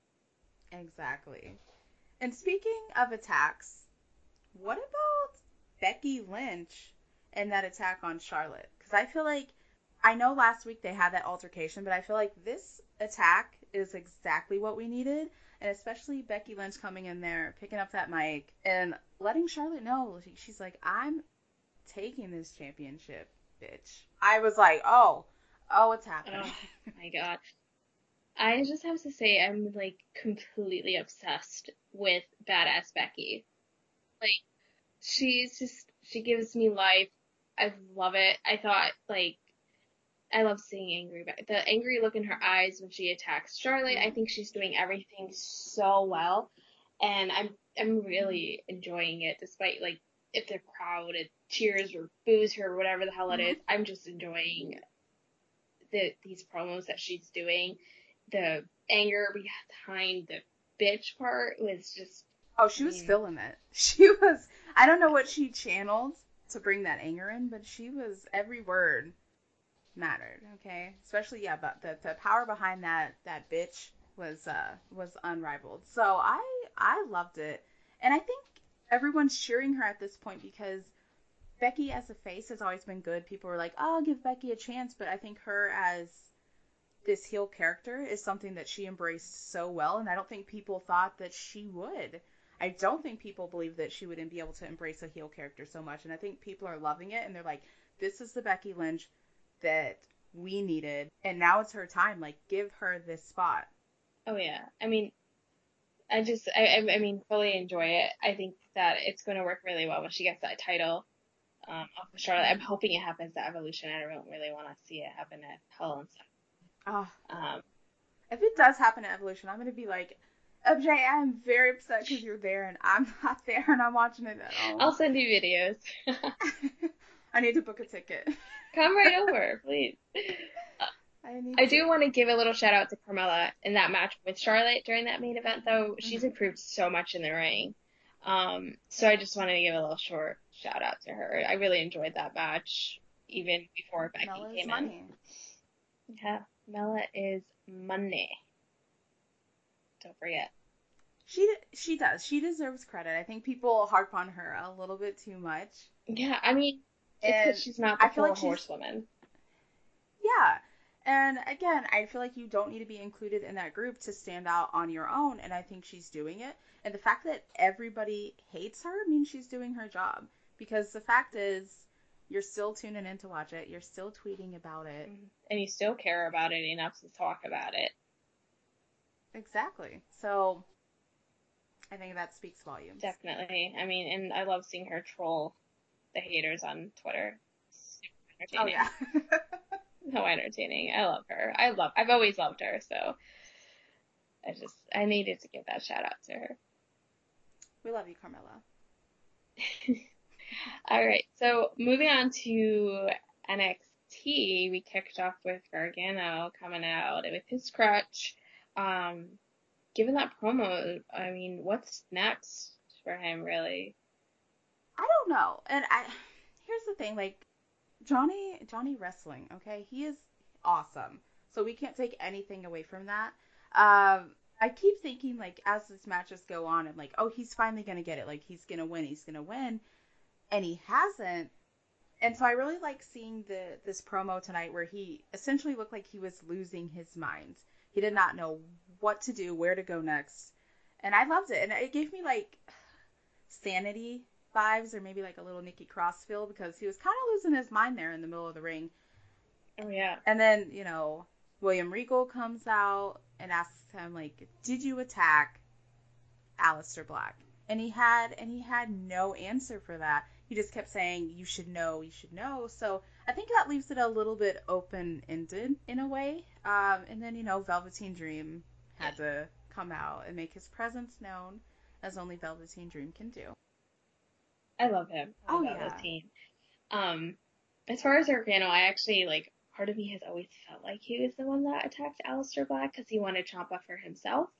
Exactly. And speaking of attacks, what about Becky Lynch and that attack on Charlotte? Because I feel like, I know last week they had that altercation, but I feel like this attack is exactly what we needed. And especially Becky Lynch coming in there, picking up that mic, and letting Charlotte know. She's like, I'm taking this championship, bitch. I was like, oh, oh, it's happening.
Oh, my God. I just have to say, I'm, like, completely obsessed with badass Becky. Like, she's just, she gives me life. I love it. I thought, like, I love seeing angry Becky. The angry look in her eyes when she attacks Charlotte, I think she's doing everything so well. And I'm, I'm really enjoying it, despite, like, if the crowd it cheers or boos her or whatever the hell it is. I'm just enjoying the these promos that she's doing. The anger behind the bitch part was just.
Oh, she was
I mean,
feeling it. She was. I don't know what she channeled to bring that anger in, but she was, every word mattered. Okay, especially yeah, but the the power behind that that bitch was uh was unrivaled. So I I loved it, and I think everyone's cheering her at this point because Becky as a face has always been good. People were like, oh, give Becky a chance, but I think her as this heel character is something that she embraced so well, and I don't think people thought that she would. I don't think people believe that she wouldn't be able to embrace a heel character so much, and I think people are loving it, and they're like, this is the Becky Lynch that we needed, and now it's her time. Like, give her this spot.
Oh yeah, I mean, I just, I, I mean, fully enjoy it. I think that it's going to work really well when she gets that title um, off of Charlotte. I'm hoping it happens at Evolution. I don't really want to see it happen at Hell in Cell.
Oh,
Um,
if it does happen at Evolution, I'm going to be like, O J, I'm very upset because you're there and I'm not there and I'm watching it at home.
I'll send you videos.
I need to book a ticket.
Come right over, please.
I, need
I
to.
do want to give a little shout out to Carmella in that match with Charlotte during that main event, though. She's improved so much in the ring. Um, so I just wanted to give a little short shout out to her. I really enjoyed that match, even before Becky
Mella's
came
money.
in. Yeah, Mella is money. Don't forget.
She she does. She deserves credit. I think people harp on her a little bit too much.
Yeah, I mean, it's
And
because she's not the
I feel
full
like she's-
horsewoman.
Yeah. And again, I feel like you don't need to be included in that group to stand out on your own, and I think she's doing it. And the fact that everybody hates her means she's doing her job. Because the fact is, you're still tuning in to watch it. You're still tweeting about it.
And you still care about it enough to talk about it.
Exactly. So, I think that speaks volumes.
Definitely. I mean, and I love seeing her troll the haters on Twitter. Super
Oh,
entertaining.
yeah.
So entertaining. I love her. I love, I've always loved her, so I just, I needed to give that shout out to her.
We love you, Carmella.
All right, so moving on to N X T, we kicked off with Gargano coming out with his crutch. Um, given that promo, I mean, what's next for him, really?
I don't know. And I, here's the thing, like, Johnny, Johnny Wrestling, okay? He is awesome. So we can't take anything away from that. Um, I keep thinking, like, as this matches go on, I'm like, oh, he's finally going to get it. Like, he's going to win. He's going to win. And he hasn't. And so I really like seeing the this promo tonight where he essentially looked like he was losing his mind. He did not know what to do, where to go next. And I loved it. And it gave me, like, Sanity vibes, or maybe like a little Nikki Cross feel, because he was kind of losing his mind there in the middle of the ring.
Oh, yeah.
And then, you know, William Regal comes out and asks him, like, did you attack Aleister Black? And he had, and he had no answer for that. He just kept saying, you should know, you should know. So I think that leaves it a little bit open-ended in a way. Um, and then, you know, Velveteen Dream had yeah. to come out and make his presence known, as only Velveteen Dream can do.
I love him. I love
oh,
Velveteen. Yeah. Um, as far as Gargano, I actually, like, part of me has always felt like he was the one that attacked Aleister Black because he wanted Ciampa for himself.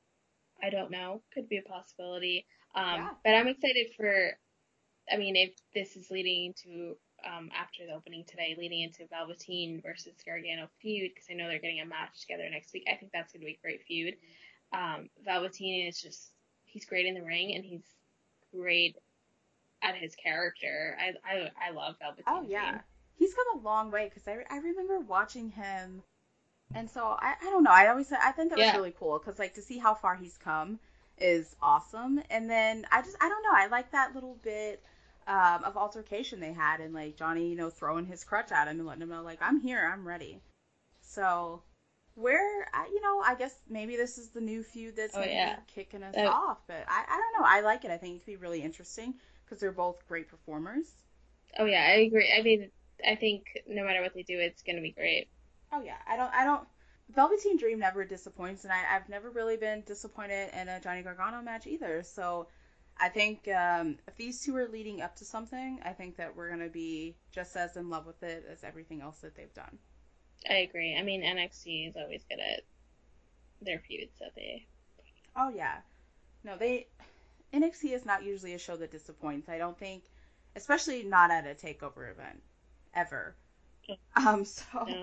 I don't know. Could be a possibility. Um, yeah. But I'm excited for, I mean, if this is leading to, um, after the opening today, leading into Velveteen versus Gargano feud, because I know they're getting a match together next week. I think that's going to be a great feud. Um, Velveteen is just, he's great in the ring, and he's great at his character. I I, I love Velveteen.
Oh, yeah. Dream. He's come a long way, because I, I remember watching him. And so, I, I don't know, I always I think that was yeah. really cool, because, like, to see how far he's come is awesome. And then, I just, I don't know, I like that little bit um, of altercation they had, and, like, Johnny, you know, throwing his crutch at him and letting him know, like, I'm here, I'm ready. So, where, I, you know, I guess maybe this is the new feud that's
oh,
going to
yeah.
be kicking us
that...
off, but I, I don't know, I like it. I think it could be really interesting, because they're both great performers.
Oh, yeah, I agree. I mean, I think no matter what they do, it's going to be great.
Oh, yeah. I don't, I don't, Velveteen Dream never disappoints, and I, I've never really been disappointed in a Johnny Gargano match either. So I think um, if these two are leading up to something, I think that we're going to be just as in love with it as everything else that they've done.
I agree. I mean, N X T is always good at their feuds that they...
Oh, yeah. No, they... N X T is not usually a show that disappoints. I don't think, especially not at a TakeOver event, ever. Um, so... No.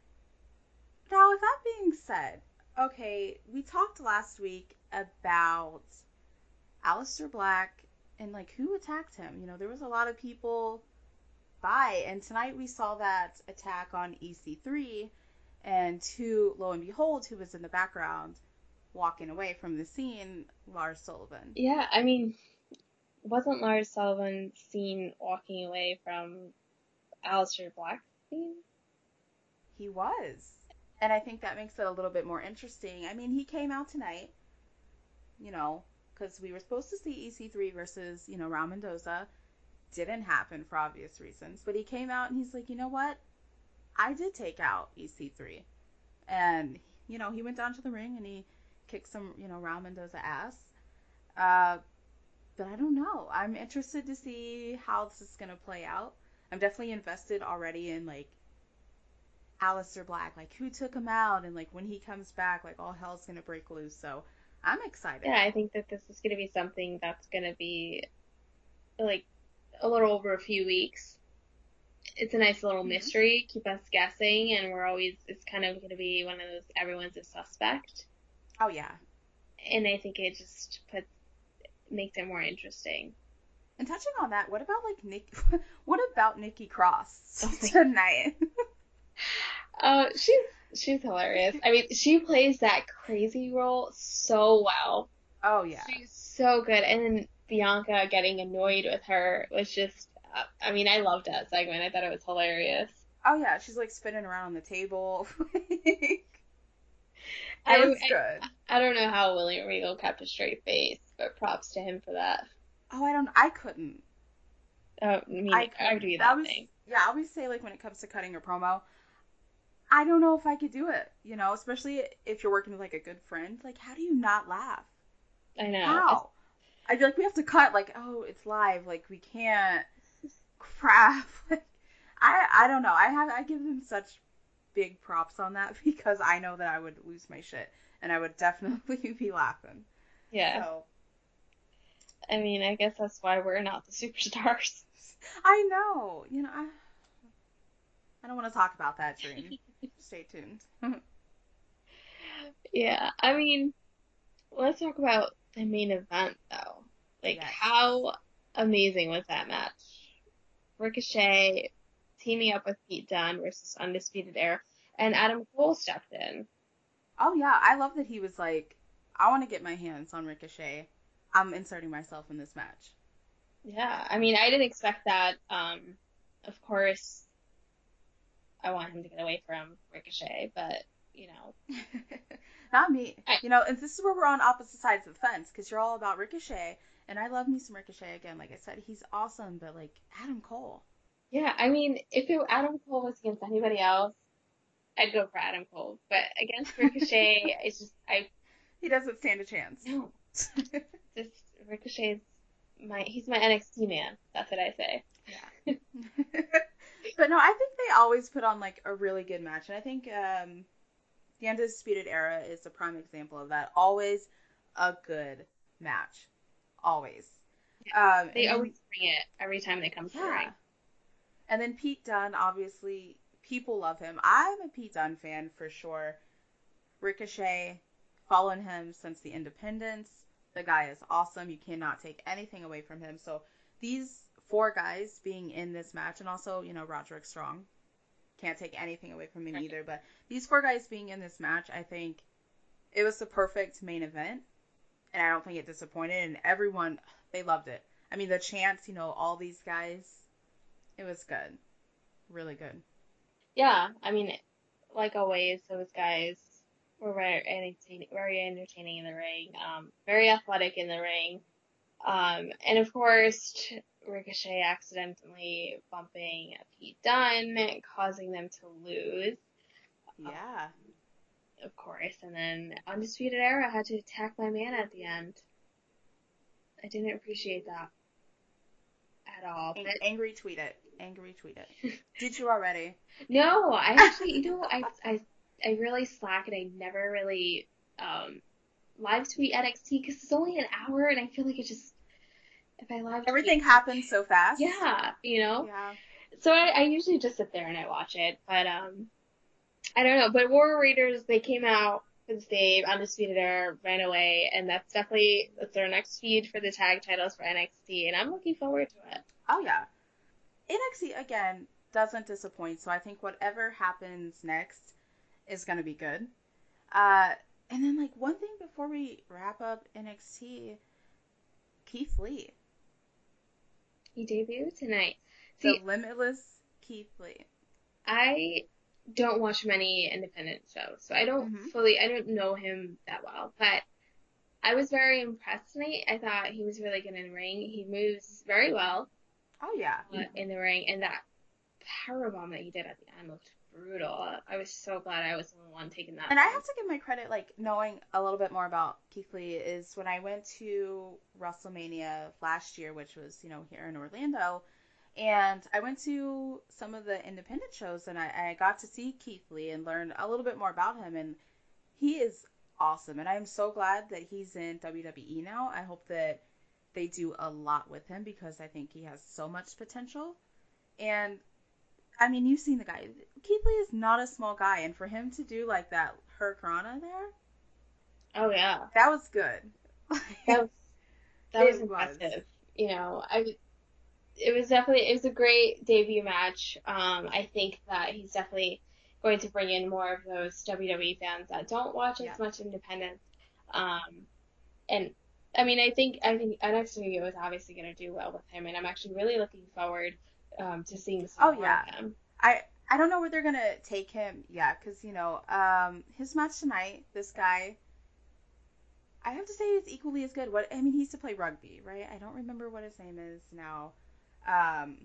Now, with that being said, okay, we talked last week about Aleister Black and, like, who attacked him. You know, there was a lot of people by, and tonight we saw that attack on E C three, and who, lo and behold, who was in the background walking away from the scene, Lars Sullivan.
Yeah, I mean, wasn't Lars Sullivan seen walking away from Aleister Black's scene?
He was. And I think that makes it a little bit more interesting. I mean, he came out tonight, you know, because we were supposed to see E C three versus, you know, Raul Mendoza. Didn't happen for obvious reasons. But he came out and he's like, you know what? I did take out E C three. And, you know, he went down to the ring and he kicked some, you know, Raul Mendoza ass. Uh, but I don't know. I'm interested to see how this is going to play out. I'm definitely invested already in, like, Aleister Black, like, who took him out, and, like, when he comes back, like, all hell's gonna break loose, so I'm excited.
Yeah, I think that this is gonna be something that's gonna be, like, a little over a few weeks. It's a nice little mm-hmm. mystery, keep us guessing, and we're always, it's kind of gonna be one of those, everyone's a suspect.
Oh, yeah.
And I think it just puts, makes it more interesting.
And touching on that, what about, like, Nick, what about Nikki Cross oh, tonight?
Uh, she's she's hilarious. I mean, she plays that crazy role so well.
Oh yeah,
she's so good. And then Bianca getting annoyed with her was just. Uh, I mean, I loved that segment. I thought it was hilarious.
Oh yeah, she's like spinning around on the table. It
I,
was
I,
good.
I don't know how William Regal kept a straight face, but props to him for that.
Oh, I don't. I couldn't.
Oh, I mean, I, I do that, that was, thing.
Yeah, I always say, like, when it comes to cutting a promo, I don't know if I could do it, you know, especially if you're working with, like, a good friend. Like, how do you not laugh?
I know.
How? I feel like we have to cut, like, oh, it's live. Like, we can't. Crap. Like, I, I don't know. I have I give them such big props on that because I know that I would lose my shit. And I would definitely be laughing.
Yeah.
So.
I mean, I guess that's why we're not the superstars.
I know. You know, I, I don't want to talk about that dream. Stay tuned.
Yeah, I mean, let's talk about the main event, though. Like, yes. How amazing was that match? Ricochet teaming up with Pete Dunne versus Undisputed Era, and Adam Cole stepped in.
Oh, yeah. I love that he was like, I want to get my hands on Ricochet. I'm inserting myself in this match.
Yeah, I mean, I didn't expect that. Um, of course, I want him to get away from Ricochet, but, you know.
Not me.
I,
you know, and this is where we're on opposite sides of the fence, because you're all about Ricochet, and I love me some Ricochet again. Like I said, he's awesome, but, like, Adam Cole.
Yeah, I mean, if it, Adam Cole was against anybody else, I'd go for Adam Cole. But against Ricochet, it's just, I...
He doesn't stand a chance.
No. Just, Ricochet's my, he's my N X T man. That's what I say.
Yeah. But no, I think they always put on, like, a really good match. And I think um, the Undisputed Era is a prime example of that. Always a good match. Always.
Yeah.
Um,
they
then,
always bring it every time they come to
yeah.
the ring.
And then Pete Dunne, obviously, people love him. I'm a Pete Dunne fan for sure. Ricochet, following him since the independence. The guy is awesome. You cannot take anything away from him. So these four guys being in this match, and also, you know, Roderick Strong, can't take anything away from him either. But these four guys being in this match, I think it was the perfect main event. And I don't think it disappointed. And everyone, they loved it. I mean, the chants, you know, all these guys, it was good. Really good.
Yeah, I mean, like always, those guys were very entertaining, very entertaining in the ring, um, very athletic in the ring. Um, and of course, Ricochet accidentally bumping Pete Dunne, causing them to lose.
Yeah.
Um, of course, and then Undisputed Era had to attack my man at the end. I didn't appreciate that at all.
Ang-
But...
angry tweet it. Angry tweet it. Did you already?
No, I actually, you know, I, I, I really slack and I never really, um, live tweet N X T because it's only an hour and I feel like it just, if I live tweet,
everything happens so fast.
Yeah, you know?
Yeah.
So I, I usually just sit there and I watch it, but, um, I don't know, but War Raiders, they came out for the save, Undisputed Era ran away, and that's definitely, that's our next feud for the tag titles for N X T, and I'm looking forward to it.
Oh, yeah. N X T, again, doesn't disappoint, so I think whatever happens next is going to be good. Uh, and then, like, one thing before we wrap up N X T, Keith Lee.
He debuted tonight.
The
See,
Limitless Keith Lee.
I don't watch many independent shows, so I don't mm-hmm. fully, I don't know him that well, but I was very impressed tonight. I thought he was really good in the ring. He moves very well.
Oh, yeah.
Uh, in the ring, and that powerbomb that he did at the end looked brutal. I was so glad I was the one taking that.
And I have to give my credit, like, knowing a little bit more about Keith Lee is when I went to WrestleMania last year, which was, you know, here in Orlando, and I went to some of the independent shows, and I, I got to see Keith Lee and learn a little bit more about him, and he is awesome, and I'm so glad that he's in W W E now. I hope that they do a lot with him because I think he has so much potential. And, I mean, you've seen the guy. Keith Lee is not a small guy, and for him to do, like, that Hurricane there.
Oh, yeah.
That was good.
That was, that was impressive. Was. You know, I, it was definitely, it was a great debut match. Um, I think that he's definitely going to bring in more of those W W E fans that don't watch as yeah. much independent. Um, and, I mean, I think I think N X T is obviously going to do well with him, and I'm actually really looking forward um, to seeing some
oh,
more
yeah.
of him.
I I don't know where they're going to take him yet, because, you know, um, his match tonight, this guy, I have to say he's equally as good. What I mean, he used to play rugby, right? I don't remember what his name is now. Um,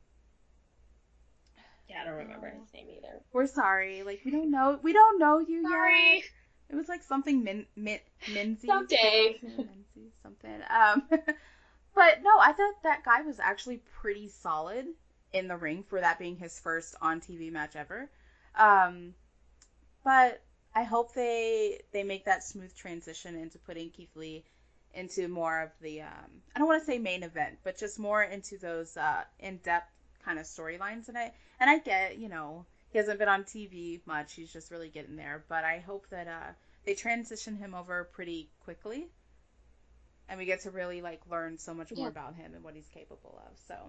yeah, I don't remember his name either.
We're sorry. Like, we don't know. We don't know you
sorry.
yet. It was like something min, min, Minzy.
Someday.
Minzy, something. Um, but no, I thought that guy was actually pretty solid in the ring for that being his first on T V match ever. Um, but I hope they they make that smooth transition into putting Keith Lee into more of the, um, I don't want to say main event, but just more into those uh, in-depth kind of storylines. And I, and I get, you know, he hasn't been on T V much. He's just really getting there. But I hope that uh, they transition him over pretty quickly. And we get to really, like, learn so much more yeah. about him and what he's capable of. So.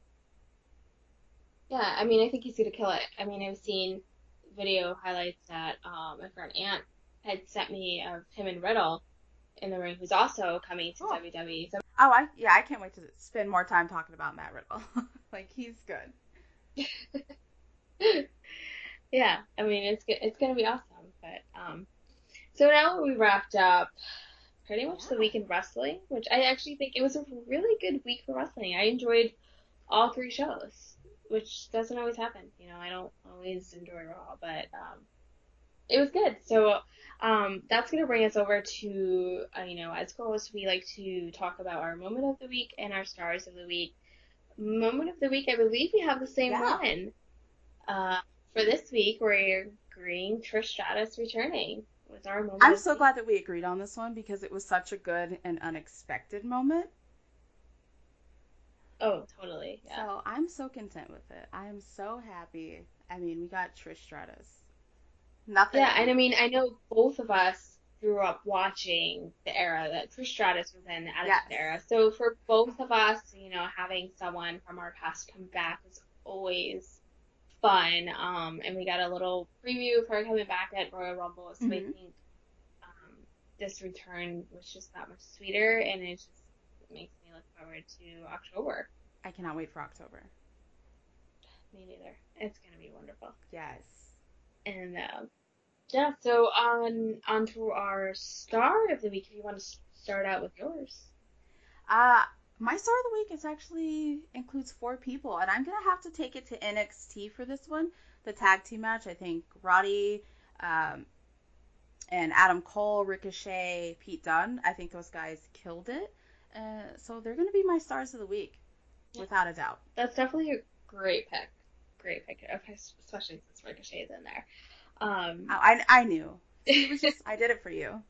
Yeah, I mean, I think he's going to kill it. I mean, I've seen video highlights that um, my friend Aunt had sent me of him and Riddle in the ring, who's also coming to oh. W W E. So-
oh, I yeah, I can't wait to spend more time talking about Matt Riddle. Like, he's good.
Yeah, I mean it's go- it's gonna be awesome. But um, so now we wrapped up pretty much the
Yeah.
week in wrestling, which I actually think it was a really good week for wrestling. I enjoyed all three shows, which doesn't always happen. You know, I don't always enjoy Raw, but um, it was good. So um, that's gonna bring us over to uh, you know, as co-hosts, we like to talk about our moment of the week and our stars of the week. Moment of the week, I believe we have the same
Yeah.
one. Uh, for this week, we're agreeing Trish Stratus returning with our moment
I'm
of
so
the week.
glad that we agreed on this one because it was such a good and unexpected moment.
Oh, totally, yeah.
So I'm so content with it. I am so happy. I mean, we got Trish Stratus.
Yeah, and
Nothing.
I mean, I know both of us grew up watching the era that Trish Stratus was in, the Attitude
Yes.
Era. So for both of us, you know, having someone from our past come back is always fun. Um, and we got a little preview of her coming back at Royal Rumble, so I
Hmm.
think um, this return was just that much sweeter, and it just makes me look forward to October.
I cannot wait for October.
Me neither. It's gonna be wonderful.
Yes.
And um, yeah, so on on to our star of the week. If you want to start out with yours.
Uh, my star of the week is actually includes four people, and I'm gonna have to take it to N X T for this one. The tag team match. I think Roddy, um, and Adam Cole, Ricochet, Pete Dunne. I think those guys killed it. Uh, so they're gonna be my stars of the week,
Yeah,
without a doubt.
that's definitely a great pick. Great pick, okay, especially since Ricochet's in there. Um,
I I, I knew. See, it was just I did it for you.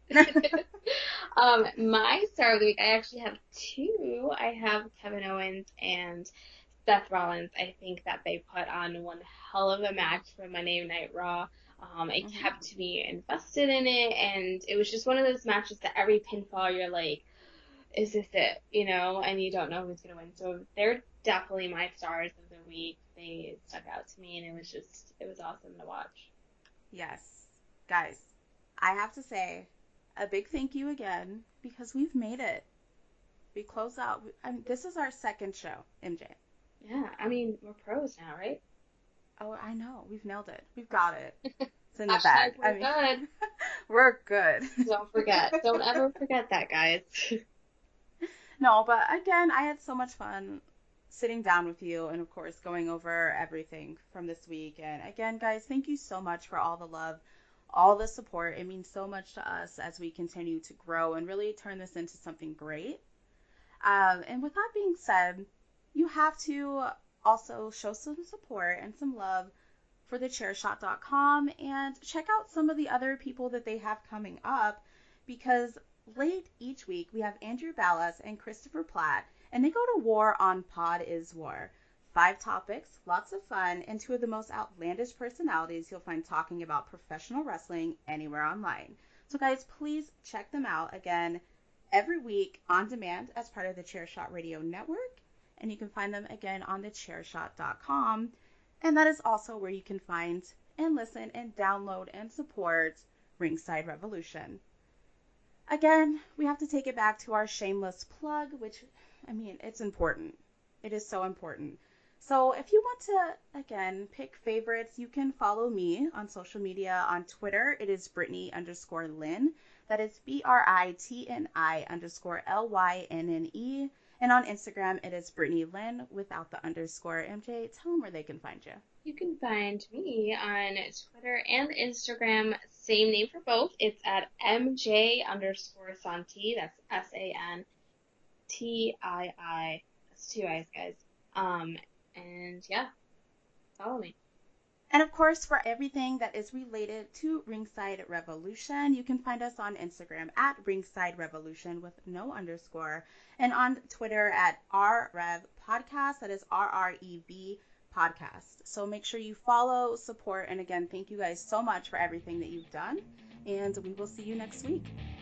um, my star of the week, I actually have two. I have Kevin Owens and Seth Rollins. I think that they put on one hell of a match for Monday Night Raw. Um, it
Hmm.
kept me invested in it, and it was just one of those matches that every pinfall you're like, is this it? You know, and you don't know who's gonna win. So they're definitely my stars of the week. They stuck out to me, and it was just, it was awesome to watch.
Yes, guys, I have to say a big thank you again because we've made it. We close out. I mean, this is our second show, M J.
Yeah, I mean, we're pros now, right?
Oh, I know. We've nailed it. We've got it. It's in the
Hashtag
bag. I
we're
mean,
good.
we're good.
Don't forget. Don't ever forget that, guys.
No, but again, I had so much fun sitting down with you and, of course, going over everything from this week. And again, guys, thank you so much for all the love, all the support. It means so much to us as we continue to grow and really turn this into something great. Um, and with that being said, you have to also show some support and some love for the chair shot dot com and check out some of the other people that they have coming up because late each week we have Andrew Ballas and Christopher Platt and they go to war on Pod is War. Five topics, lots of fun, and two of the most outlandish personalities you'll find talking about professional wrestling anywhere online. So guys, please check them out again every week on demand as part of the Chairshot Radio Network. And you can find them again on the chair shot dot com. And that is also where you can find and listen and download and support Ringside Revolution. Again, we have to take it back to our shameless plug, which, I mean, it's important. It is so important. So if you want to, again, pick favorites, you can follow me on social media. On Twitter, it is Brittany underscore Lynn. That is B R I T N I underscore L Y N N E. And on Instagram, it is Brittany Lynn without the underscore. M J, tell them where they can find you.
You can find me on Twitter and Instagram, same name for both. It's at M J underscore Santi. That's S A N T I I. That's two I's, guys. Um, and yeah, follow me.
And of course, for everything that is related to Ringside Revolution, you can find us on Instagram at Ringside Revolution with no underscore, and on Twitter at R Rev Podcast. That is R R E V Podcast. So make sure you follow, support, and again, thank you guys so much for everything that you've done. And we will see you next week.